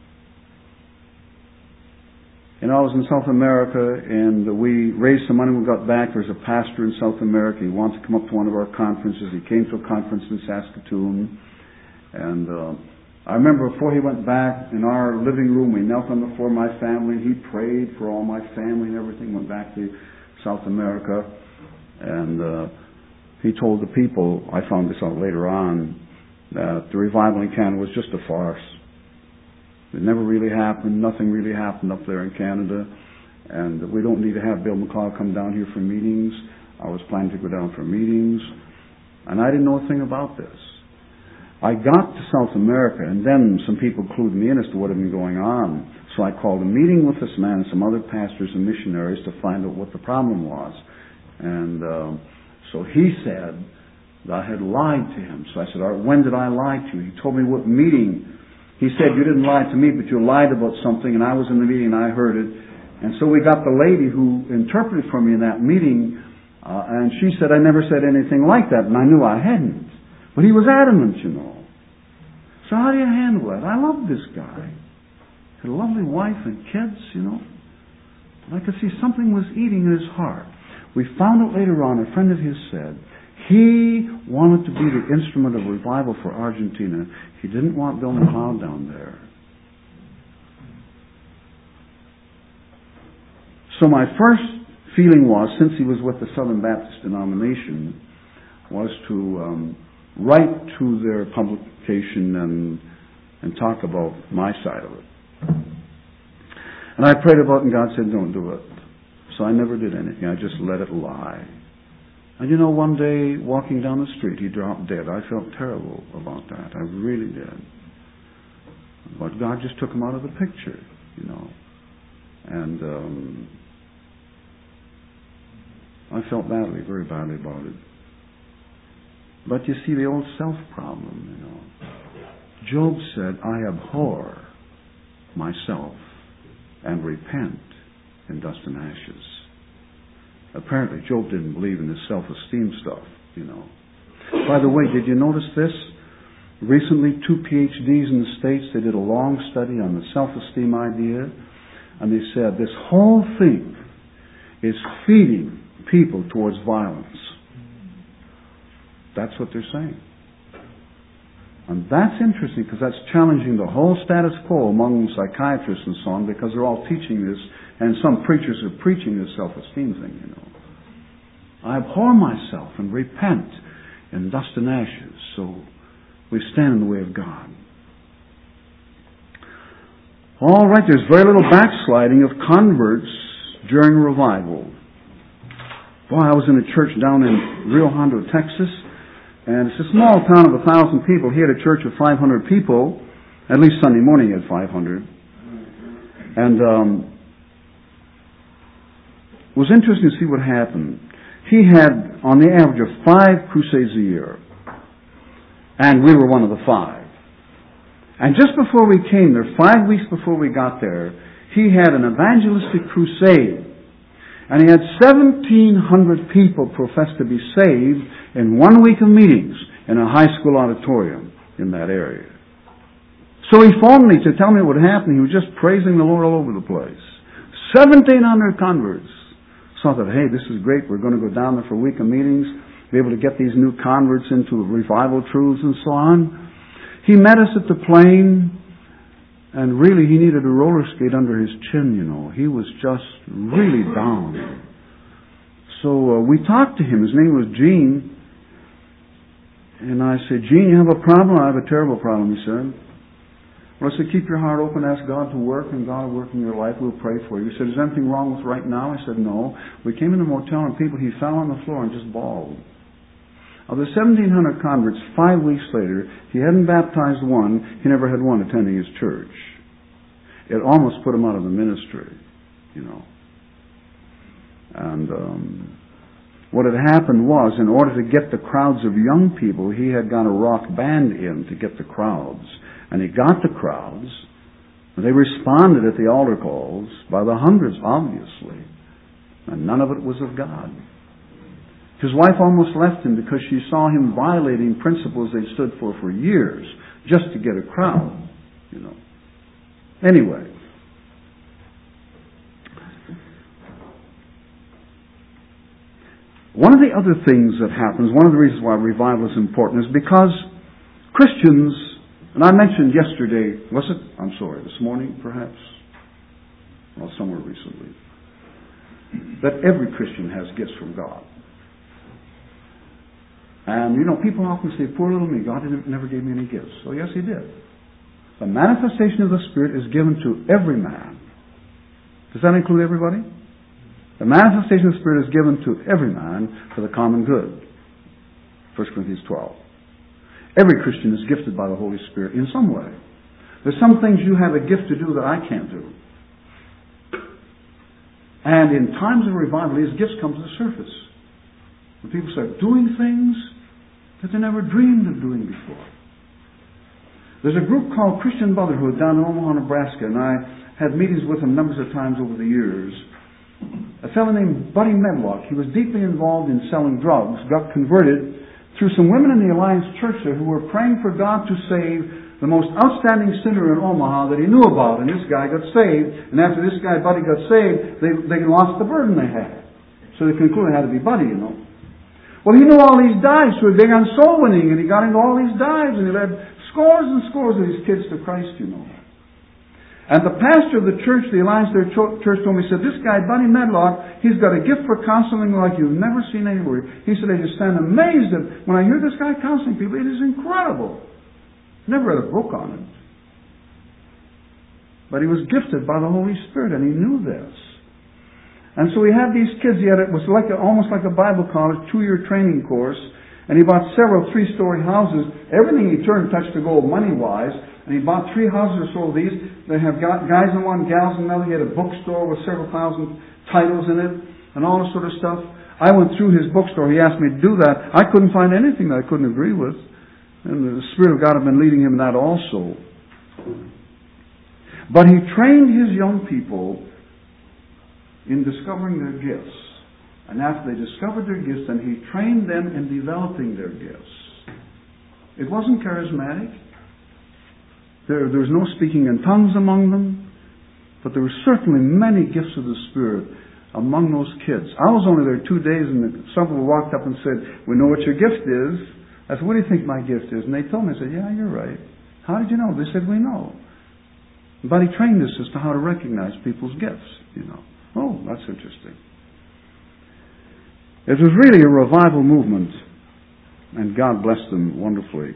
And I was in South America, and we raised some money. We got back. There's a pastor in South America. He wanted to come up to one of our conferences. He came to a conference in Saskatoon. And uh, I remember before he went back, in our living room, we knelt on the floor, my family. He prayed for all my family and everything. Went back to South America. And uh, he told the people, I found this out later on, that the revival in Canada was just a farce. It never really happened. Nothing really happened up there in Canada. And we don't need to have Bill McLeod come down here for meetings. I was planning to go down for meetings. And I didn't know a thing about this. I got to South America, and then some people clued me in as to what had been going on. So I called a meeting with this man and some other pastors and missionaries to find out what the problem was. And uh, so he said that I had lied to him. So I said, all right, when did I lie to you? He told me what meeting. He said, you didn't lie to me, but you lied about something, and I was in the meeting and I heard it. And so we got the lady who interpreted for me in that meeting, uh, and she said, I never said anything like that, and I knew I hadn't. But he was adamant, you know. So how do you handle that? I love this guy. He had a lovely wife and kids, you know. And I could see something was eating in his heart. We found out later on, a friend of his said, he wanted to be the instrument of revival for Argentina. He didn't want Bill McLeod down there. So my first feeling was, since he was with the Southern Baptist denomination, was to um, write to their publication and and talk about my side of it. And I prayed about it, and God said, don't do it. So I never did anything. I just let it lie. And you know, one day, walking down the street, he dropped dead. I felt terrible about that. I really did. But God just took him out of the picture, you know. And um, I felt badly, very badly about it. But you see, the old self problem, you know. Job said, I abhor myself and repent in dust and ashes. Apparently, Job didn't believe in this self-esteem stuff, you know. By the way, did you notice this? Recently, two P H Ds in the States, they did a long study on the self-esteem idea, and they said this whole thing is feeding people towards violence. That's what they're saying. And that's interesting, because that's challenging the whole status quo among psychiatrists and so on, because they're all teaching this. And some preachers are preaching this self-esteem thing, you know. I abhor myself and repent in dust and ashes. So we stand in the way of God. All right, there's very little backsliding of converts during revival. Boy, I was in a church down in Rio Hondo, Texas, and it's a small town of a thousand people. He had a church of five hundred people. At least Sunday morning he had five hundred. And um, it was interesting to see what happened. He had, on the average, of five crusades a year. And we were one of the five. And just before we came there, five weeks before we got there, he had an evangelistic crusade. And he had seventeen hundred people profess to be saved in one week of meetings in a high school auditorium in that area. So he phoned me to tell me what happened. He was just praising the Lord all over the place. seventeen hundred converts. So I thought, hey, this is great. We're going to go down there for a week of meetings, be able to get these new converts into revival truths and so on. He met us at the plane, and really he needed a roller skate under his chin, you know. He was just really down. So uh, we talked to him. His name was Gene. And I said, Gene, you have a problem? I have a terrible problem, he said. Well, I said, keep your heart open, ask God to work, and God will work in your life. We'll pray for you. He said, is there anything wrong with right now? I said, no. We came in the motel, and people, he fell on the floor and just bawled. Of the seventeen hundred converts, five weeks later, he hadn't baptized one. He never had one attending his church. It almost put him out of the ministry, you know. And um, what had happened was, in order to get the crowds of young people, he had got a rock band in to get the crowds. And he got the crowds. They responded at the altar calls by the hundreds, obviously. And none of it was of God. His wife almost left him because she saw him violating principles they stood for for years just to get a crowd, you know. Anyway. One of the other things that happens, one of the reasons why revival is important is because Christians, and I mentioned yesterday, was it? I'm sorry, this morning perhaps? Well, somewhere recently. That every Christian has gifts from God. And, you know, people often say, poor little me, God never gave me any gifts. Oh, yes, He did. The manifestation of the Spirit is given to every man. Does that include everybody? The manifestation of the Spirit is given to every man for the common good. First Corinthians twelve. Every Christian is gifted by the Holy Spirit in some way. There's some things you have a gift to do that I can't do. And in times of revival, these gifts come to the surface. When people start doing things that they never dreamed of doing before. There's a group called Christian Brotherhood down in Omaha, Nebraska, and I had meetings with them numbers of times over the years. A fellow named Buddy Medlock, he was deeply involved in selling drugs, got converted through some women in the Alliance Church there who were praying for God to save the most outstanding sinner in Omaha that he knew about, and this guy got saved, and after this guy, Buddy, got saved, they, they lost the burden they had. So they concluded it had to be Buddy, you know. Well, he knew all these dives, so he began soul winning, and he got into all these dives, and he led scores and scores of these kids to Christ, you know. And the pastor of the church, the Alliance their church, told me, he said, this guy, Buddy Medlock, he's got a gift for counseling like you've never seen anywhere. He said, I just stand amazed at when I hear this guy counseling people, it is incredible. Never read a book on it. But he was gifted by the Holy Spirit, and he knew this. And so we had these kids. He had, it was like a, almost like a Bible college, two-year training course. And he bought several three-story houses. Everything he turned touched to gold money-wise. And he bought three houses or so of these. They have got guys in one, gals in another. He had a bookstore with several thousand titles in it and all this sort of stuff. I went through his bookstore. He asked me to do that. I couldn't find anything that I couldn't agree with. And the Spirit of God had been leading him in that also. But he trained his young people in discovering their gifts. And after they discovered their gifts, then he trained them in developing their gifts. It wasn't charismatic. There, there was no speaking in tongues among them. But there were certainly many gifts of the Spirit among those kids. I was only there two days, and some people walked up and said, we know what your gift is. I said, what do you think my gift is? And they told me, I said, yeah, you're right. How did you know? They said, we know. But he trained us as to how to recognize people's gifts, you know. Oh, that's interesting. It was really a revival movement, and God blessed them wonderfully.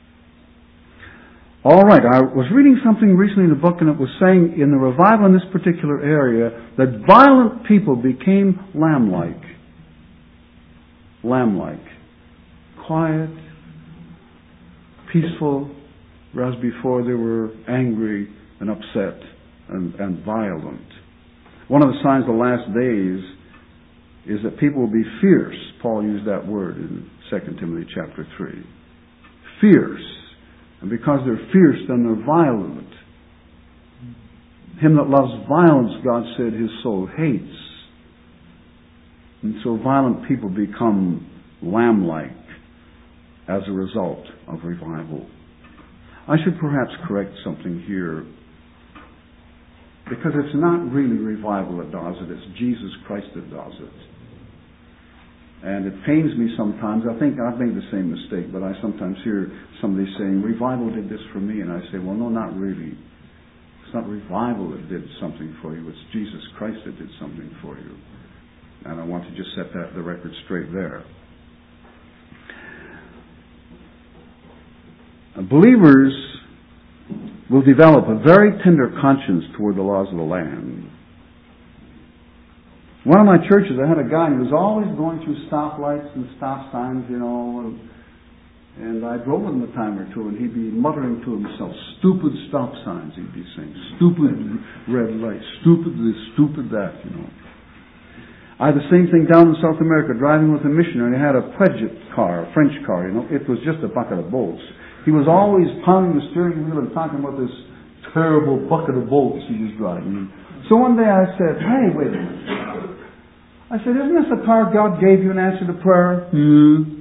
All right, I was reading something recently in the book, and it was saying in the revival in this particular area that violent people became lamb-like. Lamb-like. Quiet, peaceful, whereas before they were angry and upset and, and violent. One of the signs of the last days is that people will be fierce. Paul used that word in Second Timothy chapter three. Fierce. And because they're fierce, then they're violent. Him that loves violence, God said, his soul hates. And so violent people become lamb-like as a result of revival. I should perhaps correct something here, because it's not really revival that does it, it's Jesus Christ that does it. And it pains me sometimes. I think I've made the same mistake, but I sometimes hear somebody saying, revival did this for me, and I say, well, no, not really. It's not revival that did something for you, it's Jesus Christ that did something for you. And I want to just set that the record straight there. Believers will develop a very tender conscience toward the laws of the land. One of my churches, I had a guy who was always going through stoplights and stop signs, you know, and, and I drove with him a time or two, and he'd be muttering to himself, stupid stop signs, he'd be saying, stupid red lights, stupid this, stupid that, you know. I had the same thing down in South America, driving with a missionary, and he had a Peugeot car, a French car, you know. It was just a bucket of bolts. He was always pounding the steering wheel and talking about this terrible bucket of bolts he was driving. So one day I said, hey, wait a minute. I said, isn't this the car God gave you in answer to prayer? Hmm.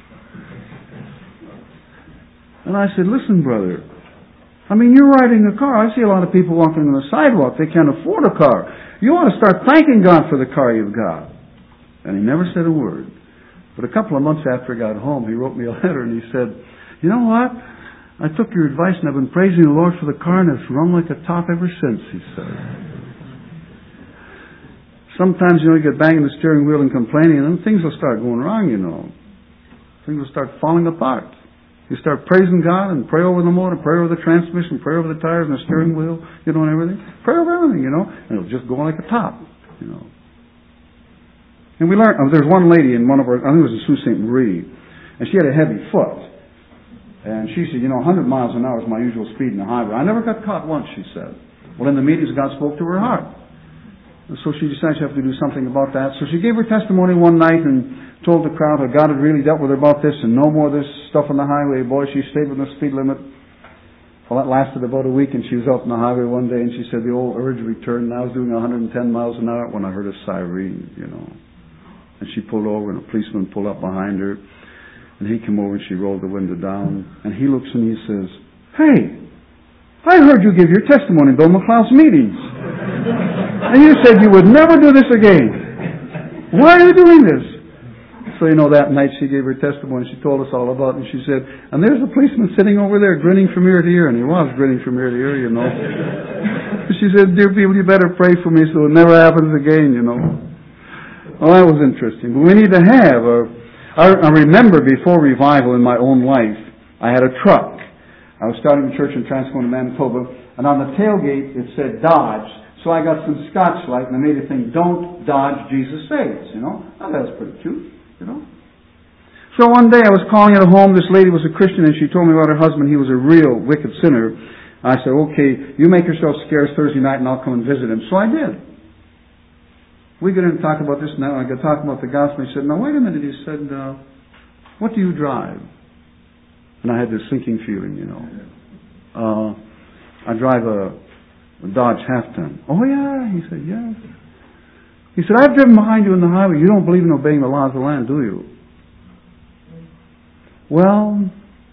And I said, listen, brother, I mean, you're riding a car. I see a lot of people walking on the sidewalk. They can't afford a car. You ought to start thanking God for the car you've got. And he never said a word. But a couple of months after I got home, he wrote me a letter and he said, you know what? I took your advice and I've been praising the Lord for the car and it's run like a top ever since, he said. Sometimes, you know, you get banging the steering wheel and complaining and then things will start going wrong, you know. Things will start falling apart. You start praising God and pray over the motor, pray over the transmission, pray over the tires and the steering wheel, you know, and everything. Pray over everything, you know, and it'll just go like a top, you know. And we learned, oh, there's one lady in one of our, I think it was in Sault Ste. Marie, and she had a heavy foot. And she said, you know, one hundred miles an hour is my usual speed in the highway. I never got caught once, she said. Well, in the meetings, God spoke to her heart. And so she decided she had to do something about that. So she gave her testimony one night and told the crowd that God had really dealt with her about this and no more of this stuff on the highway. Boy, she stayed with the speed limit. Well, that lasted about a week and she was out on the highway one day and she said the old urge returned and I was doing one hundred ten miles an hour when I heard a siren, you know. And she pulled over and a policeman pulled up behind her and he came over and she rolled the window down and he looks and he says, hey, I heard you give your testimony in Bill McLeod's meetings. And you said you would never do this again. Why are you doing this? So, you know, that night she gave her testimony. She told us all about it. And she said, and there's a policeman sitting over there grinning from ear to ear. And he was grinning from ear to ear, you know. She said, dear people, you better pray for me so it never happens again, you know. Well, that was interesting. But we need to have a... I remember before revival in my own life, I had a truck. I was starting a church in Transcona, Manitoba. And on the tailgate, it said Dodge. So I got some Scotch Light and I made it think, don't dodge, Jesus saves, you know. Oh, that was pretty cute, you know. So one day I was calling at home. This lady was a Christian and she told me about her husband. He was a real wicked sinner. I said, okay, you make yourself scarce Thursday night and I'll come and visit him. So I did. We got in and talk about this now. I got talking about the gospel. He said, now wait a minute. He said, uh, what do you drive? And I had this sinking feeling, you know. Uh, I drive a A Dodge half-ton. Oh, yeah. He said, yes. He said, I've driven behind you on the highway. You don't believe in obeying the laws of the land, do you? Well,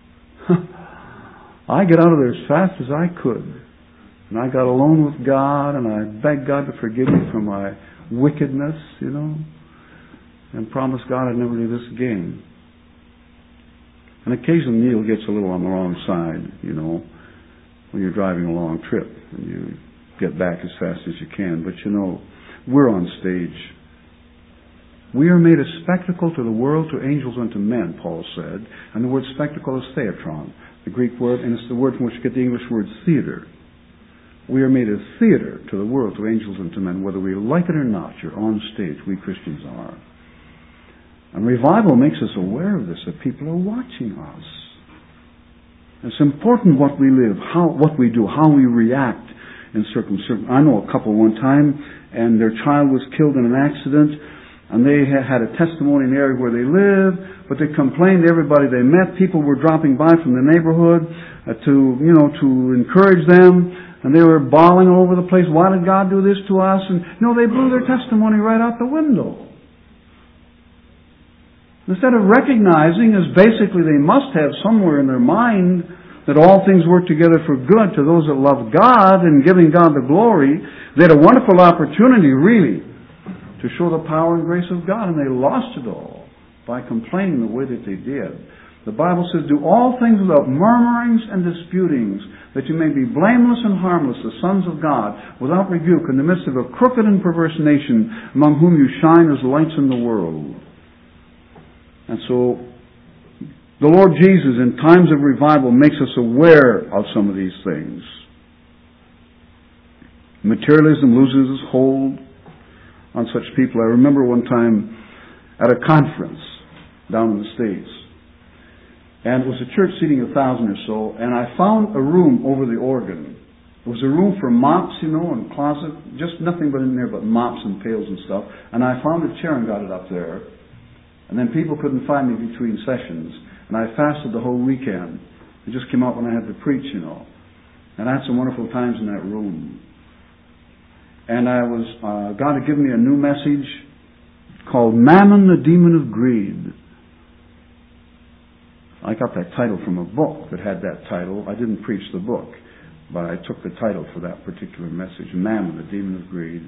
I get out of there as fast as I could. And I got alone with God, and I begged God to forgive me for my wickedness, you know, and promised God I'd never do this again. And occasionally Neil gets a little on the wrong side, you know, when you're driving a long trip and you get back as fast as you can. But you know, we're on stage. We are made a spectacle to the world, to angels, and to men, Paul said. And the word spectacle is theatron, the Greek word, and it's the word from which we get the English word theater. We are made a theater to the world, to angels, and to men. Whether we like it or not, you're on stage. We Christians are. And revival makes us aware of this, that people are watching us. It's important what we live, how what we do, how we react in circumstances. I know a couple one time, and their child was killed in an accident, and they had a testimony in the area where they live, but they complained to everybody they met. People were dropping by from the neighborhood uh, to, you know, to encourage them, and they were bawling all over the place. Why did God do this to us? And you know, they blew their testimony right out the window. Instead of recognizing, as basically they must have somewhere in their mind, that all things work together for good to those that love God and giving God the glory, they had a wonderful opportunity, really, to show the power and grace of God, and they lost it all by complaining the way that they did. The Bible says, do all things without murmurings and disputings, that you may be blameless and harmless, the sons of God, without rebuke, in the midst of a crooked and perverse nation, among whom you shine as lights in the world. And so, the Lord Jesus, in times of revival, makes us aware of some of these things. Materialism loses its hold on such people. I remember one time at a conference down in the States, and it was a church seating a thousand or so, and I found a room over the organ. It was a room for mops, you know, and closet, just nothing but in there but mops and pails and stuff. And I found a chair and got it up there. And then people couldn't find me between sessions. And I fasted the whole weekend. It just came out when I had to preach, you know. And I had some wonderful times in that room. And I was, uh, God had given me a new message called Mammon, the Demon of Greed. I got that title from a book that had that title. I didn't preach the book, but I took the title for that particular message, Mammon, the Demon of Greed.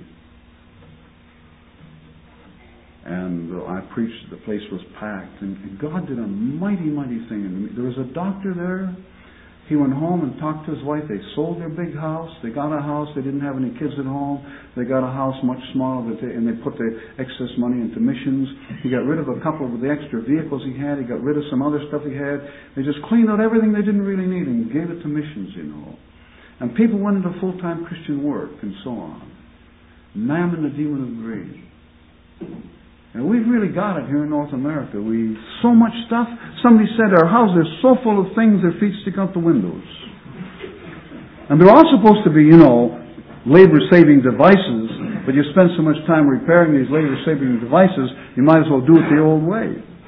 And uh, I preached, the place was packed, and, and God did a mighty, mighty thing. And there was a doctor there. He went home and talked to his wife. They sold their big house. They got a house. They didn't have any kids at home. They got a house much smaller, that they, and they put the excess money into missions. He got rid of a couple of the extra vehicles he had. He got rid of some other stuff he had. They just cleaned out everything they didn't really need and gave it to missions, you know. And people went into full-time Christian work and so on. Mammon, the demon of greed. And we've really got it here in North America. We so much stuff. Somebody said our houses are so full of things their feet stick out the windows. And they're all supposed to be, you know, labor-saving devices, but you spend so much time repairing these labor-saving devices, you might as well do it the old way.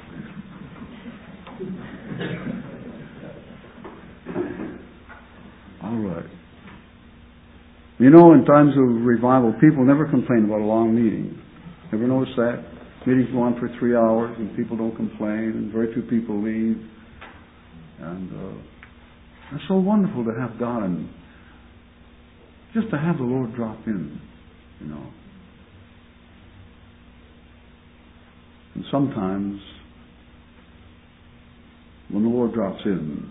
All right. You know, in times of revival, people never complain about a long meeting. Ever notice that? Meetings go on for three hours and people don't complain and very few people leave. And uh, it's so wonderful to have God and just to have the Lord drop in, you know. And sometimes when the Lord drops in,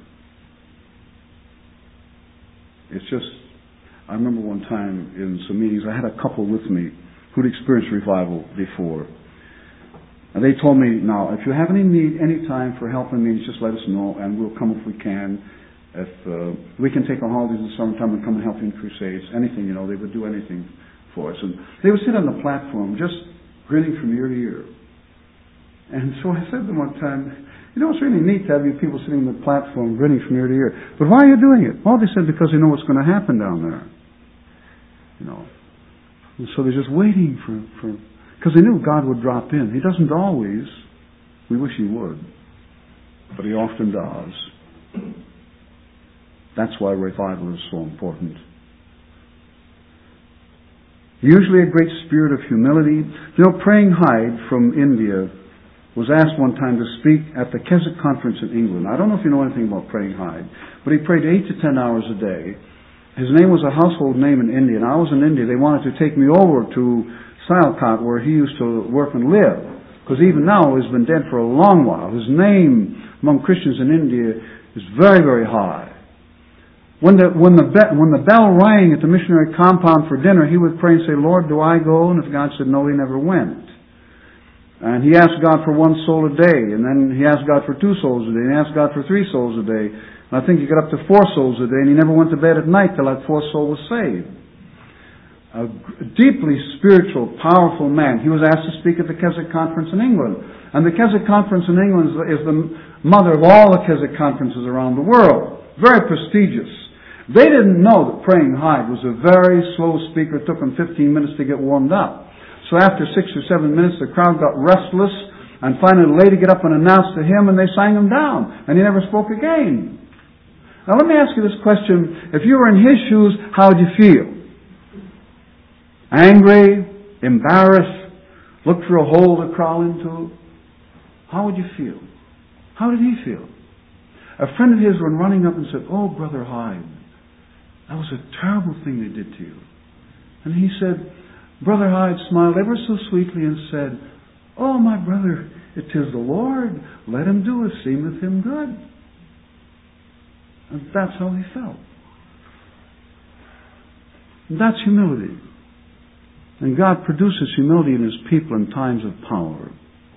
it's just, I remember one time in some meetings, I had a couple with me who'd experienced revival before. And they told me, now, if you have any need, any time for help in meetings, just let us know, and we'll come if we can. If uh, we can take our holidays in the summertime and come and help you in crusades, anything, you know, they would do anything for us. And they would sit on the platform just grinning from ear to ear. And so I said to them one time, you know, it's really neat to have you people sitting on the platform grinning from ear to ear. But why are you doing it? Well, they said, because they know what's going to happen down there. You know. And so they're just waiting for... for because they knew God would drop in. He doesn't always. We wish He would. But He often does. That's why revival is so important. Usually a great spirit of humility. You know, Praying Hyde from India was asked one time to speak at the Keswick Conference in England. I don't know if you know anything about Praying Hyde, but he prayed eight to ten hours a day. His name was a household name in India, and I was in India. They wanted to take me over to Sialkot, where he used to work and live, because even now he's been dead for a long while. His name among Christians in India is very, very high. When the when the be- when the bell rang at the missionary compound for dinner, he would pray and say, "Lord, do I go?" And if God said no, he never went. And he asked God for one soul a day, and then he asked God for two souls a day, and he asked God for three souls a day. And I think he got up to four souls a day, and he never went to bed at night till that fourth soul was saved. A deeply spiritual, powerful man. He was asked to speak at the Keswick Conference in England. And the Keswick Conference in England is the mother of all the Keswick conferences around the world. Very prestigious. They didn't know that Praying Hyde was a very slow speaker. It took him fifteen minutes to get warmed up. So after six or seven minutes, the crowd got restless, and finally the lady got up and announced to him, and they sang him down. And he never spoke again. Now let me ask you this question. If you were in his shoes, how would you feel? Angry, embarrassed, look for a hole to crawl into. How would you feel? How did he feel? A friend of his went running up and said, "Oh, Brother Hyde, that was a terrible thing they did to you." And he said, Brother Hyde smiled ever so sweetly and said, "Oh, my brother, it is the Lord. Let Him do as seemeth Him good." And that's how he felt. And that's humility. And God produces humility in His people in times of power.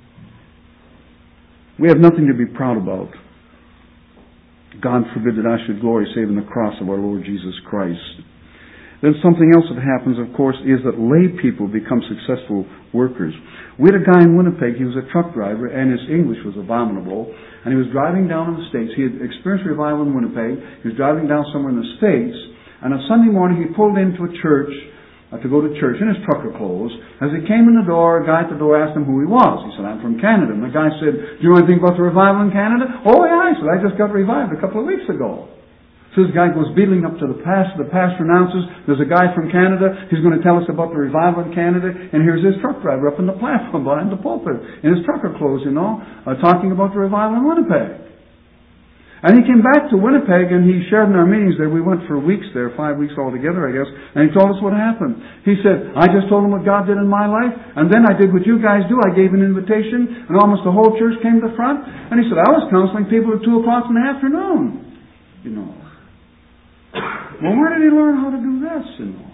We have nothing to be proud about. God forbid that I should glory save in the cross of our Lord Jesus Christ. Then something else that happens, of course, is that lay people become successful workers. We had a guy in Winnipeg, he was a truck driver, and his English was abominable. And he was driving down in the States. He had experienced revival in Winnipeg. He was driving down somewhere in the States. And on Sunday morning, he pulled into a church Uh, to go to church in his trucker clothes. As he came in the door, a guy at the door asked him who he was. He said, "I'm from Canada." And the guy said, "Do you know anything about the revival in Canada?" "Oh, yeah." I said, "I just got revived a couple of weeks ago." So this guy goes beetling up to the pastor. The pastor announces, there's a guy from Canada. He's going to tell us about the revival in Canada. And here's this truck driver up in the platform behind the pulpit in his trucker clothes, you know, uh, talking about the revival in Winnipeg. And he came back to Winnipeg and he shared in our meetings there. We went for weeks there, five weeks altogether, I guess. And he told us what happened. He said, I just told him what God did in my life. And then I did what you guys do. I gave an invitation and almost the whole church came to the front. And he said, I was counseling people at two o'clock in the afternoon. You know. Well, where did he learn how to do this, you know?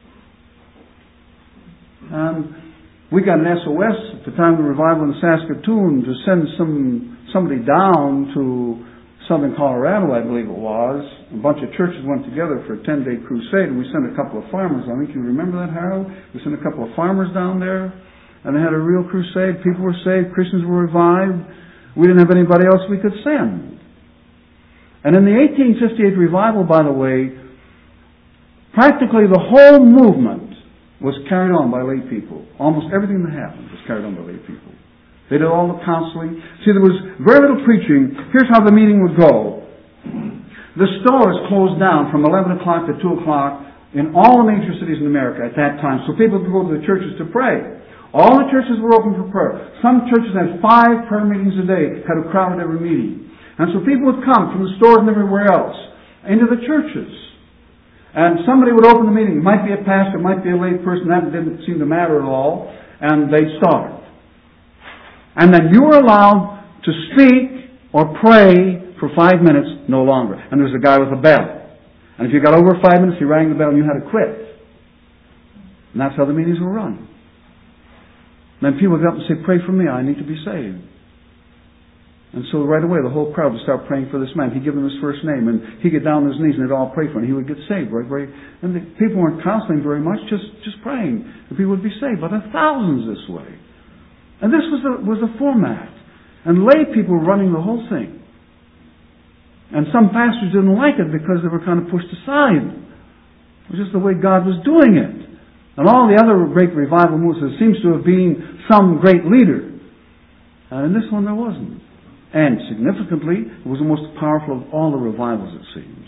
And we got an S O S at the time of the revival in Saskatoon to send some somebody down to Southern Colorado, I believe it was. A bunch of churches went together for a ten-day crusade, and we sent a couple of farmers. I think you remember that, Harold? We sent a couple of farmers down there, and they had a real crusade. People were saved. Christians were revived. We didn't have anybody else we could send. And in the eighteen fifty-eight revival, by the way, practically the whole movement was carried on by lay people. Almost everything that happened was carried on by lay people. They did all the counseling. See, there was very little preaching. Here's how the meeting would go. The stores closed down from eleven o'clock to two o'clock in all the major cities in America at that time, so people could go to the churches to pray. All the churches were open for prayer. Some churches had five prayer meetings a day, had a crowd at every meeting. And so people would come from the stores and everywhere else into the churches. And somebody would open the meeting. It might be a pastor, it might be a lay person. That didn't seem to matter at all. And they'd start. And then you were allowed to speak or pray for five minutes, no longer. And there was a guy with a bell. And if you got over five minutes, he rang the bell and you had to quit. And that's how the meetings were run. And then people would get up and say, pray for me, I need to be saved. And so right away the whole crowd would start praying for this man. He'd give him his first name and he'd get down on his knees and they'd all pray for him. He would get saved right away. And the people weren't counseling very much, just, just praying. And people would be saved by the thousands this way. And this was the, was the format. And lay people were running the whole thing. And some pastors didn't like it because they were kind of pushed aside. It was just the way God was doing it. And all the other great revival movements, there seems to have been some great leader. And in this one there wasn't. And significantly, it was the most powerful of all the revivals, it seems.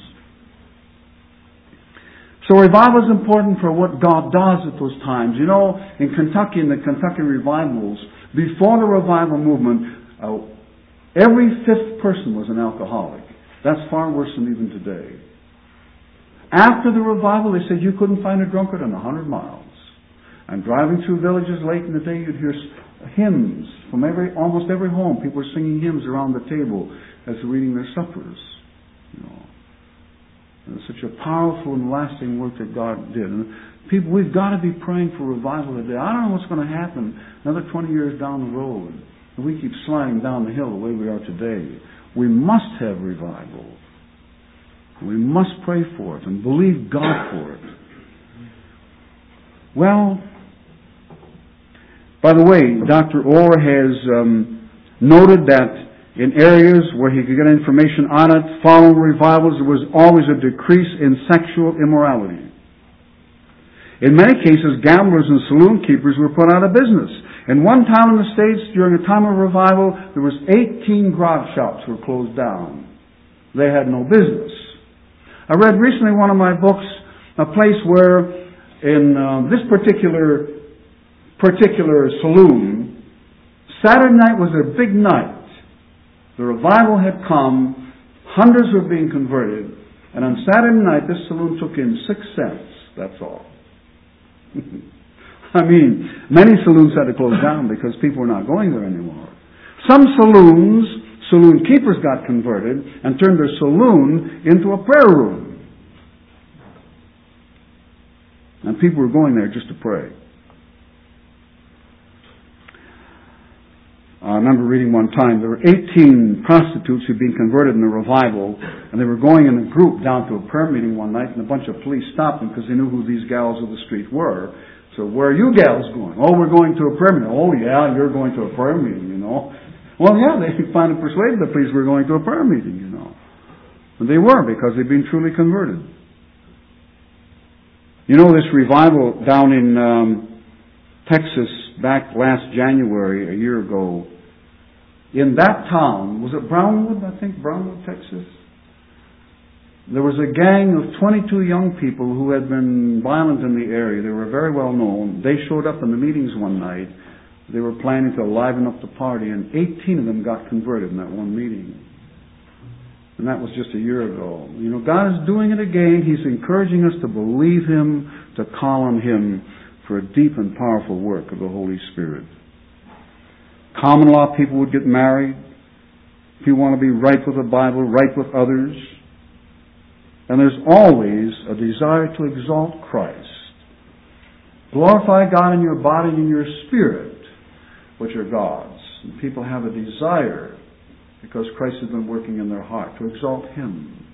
So revival is important for what God does at those times. You know, in Kentucky, in the Kentucky revivals, before the revival movement, uh, every fifth person was an alcoholic. That's far worse than even today. After the revival, they said you couldn't find a drunkard in a hundred miles. And driving through villages late in the day, you'd hear hymns from every, almost every home. People were singing hymns around the table as they're eating their suppers. You know, and it's such a powerful and lasting work that God did. And people, we've got to be praying for revival today. I don't know what's going to happen another twenty years down the road. And we keep sliding down the hill the way we are today. We must have revival. We must pray for it and believe God for it. Well, by the way, Doctor Orr has um, noted that in areas where he could get information on it, following revivals, there was always a decrease in sexual immorality. In many cases, gamblers and saloon keepers were put out of business. In one town in the States, during a time of revival, there was eighteen grog shops were closed down. They had no business. I read recently in one of my books a place where in uh, this particular particular saloon, Saturday night was a big night. The revival had come, hundreds were being converted, and on Saturday night this saloon took in six cents, that's all. I mean, many saloons had to close down because people were not going there anymore. Some saloons, saloon keepers got converted and turned their saloon into a prayer room. And people were going there just to pray. I remember reading one time, there were eighteen prostitutes who'd been converted in the revival, and they were going in a group down to a prayer meeting one night, and a bunch of police stopped them because they knew who these gals of the street were. So, where are you gals going? Oh, we're going to a prayer meeting. Oh, yeah, you're going to a prayer meeting, you know. Well, yeah, they finally persuaded the police we were going to a prayer meeting, you know. And they were, because they'd been truly converted. You know, this revival down in um, Texas back last January, a year ago, in that town, was it Brownwood, I think, Brownwood, Texas? There was a gang of twenty-two young people who had been violent in the area. They were very well known. They showed up in the meetings one night. They were planning to liven up the party, and eighteen of them got converted in that one meeting. And that was just a year ago. You know, God is doing it again. He's encouraging us to believe Him, to call on Him for a deep and powerful work of the Holy Spirit. Common law people would get married. If you want to be right with the Bible, right with others. And there's always a desire to exalt Christ. Glorify God in your body and in your spirit, which are God's. And people have a desire, because Christ has been working in their heart, to exalt Him.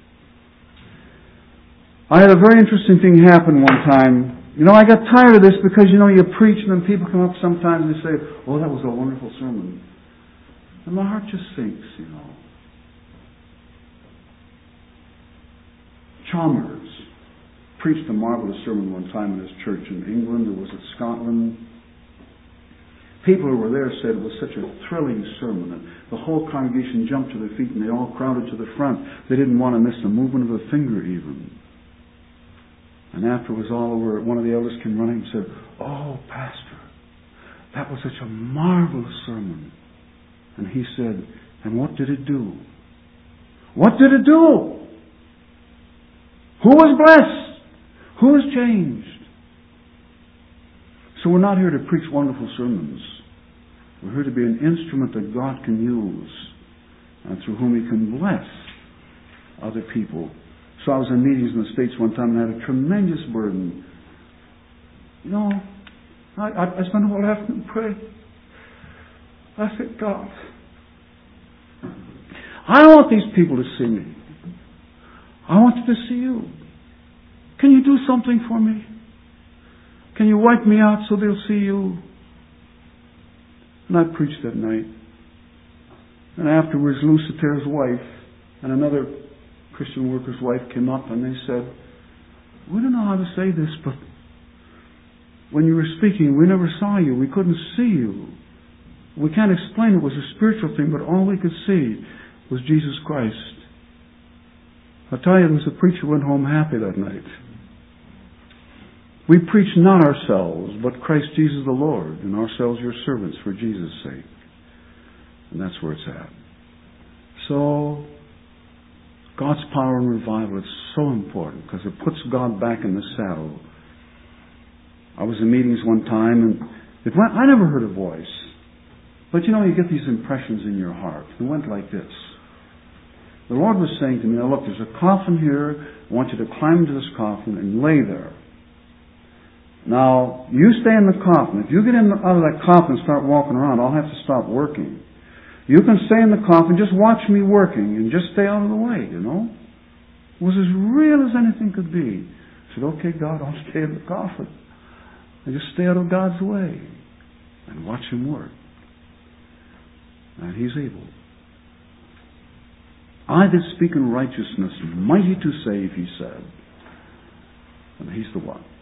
I had a very interesting thing happen one time. You know, I got tired of this because, you know, you preach and then people come up sometimes and they say, oh, that was a wonderful sermon. And my heart just sinks, you know. Chalmers preached a marvelous sermon one time in his church in England, or was it Scotland? People who were there said it was such a thrilling sermon that the whole congregation jumped to their feet and they all crowded to the front. They didn't want to miss the movement of a finger even. And after it was all over, one of the elders came running and said, oh, Pastor, that was such a marvelous sermon. And he said, and what did it do? What did it do? Who was blessed? Who was changed? So we're not here to preach wonderful sermons. We're here to be an instrument that God can use and through whom He can bless other people. So I was in meetings in the States one time and I had a tremendous burden. You know, I, I, I spent the whole afternoon praying. I said, God, I don't want these people to see me. I want them to see You. Can You do something for me? Can You wipe me out so they'll see You? And I preached that night. And afterwards, Luciter's wife and another Christian worker's wife came up and they said, we don't know how to say this, but when you were speaking, we never saw You. We couldn't see You. We can't explain it. It was a spiritual thing, but all we could see was Jesus Christ. I tell you, there was a preacher who went home happy that night. We preach not ourselves, but Christ Jesus the Lord, and ourselves Your servants for Jesus' sake. And that's where it's at. So, God's power and revival is so important because it puts God back in the saddle. I was in meetings one time and it went, I never heard a voice. But you know, you get these impressions in your heart. It went like this. The Lord was saying to me, now look, there's a coffin here. I want you to climb into this coffin and lay there. Now, you stay in the coffin. If you get in the, out of that coffin and start walking around, I'll have to stop working. You can stay in the coffin, just watch me working and just stay out of the way, you know. It was as real as anything could be. I said, okay, God, I'll stay in the coffin. And just stay out of God's way and watch Him work. And He's able. I that speak in righteousness, mighty to save, He said. And He's the one.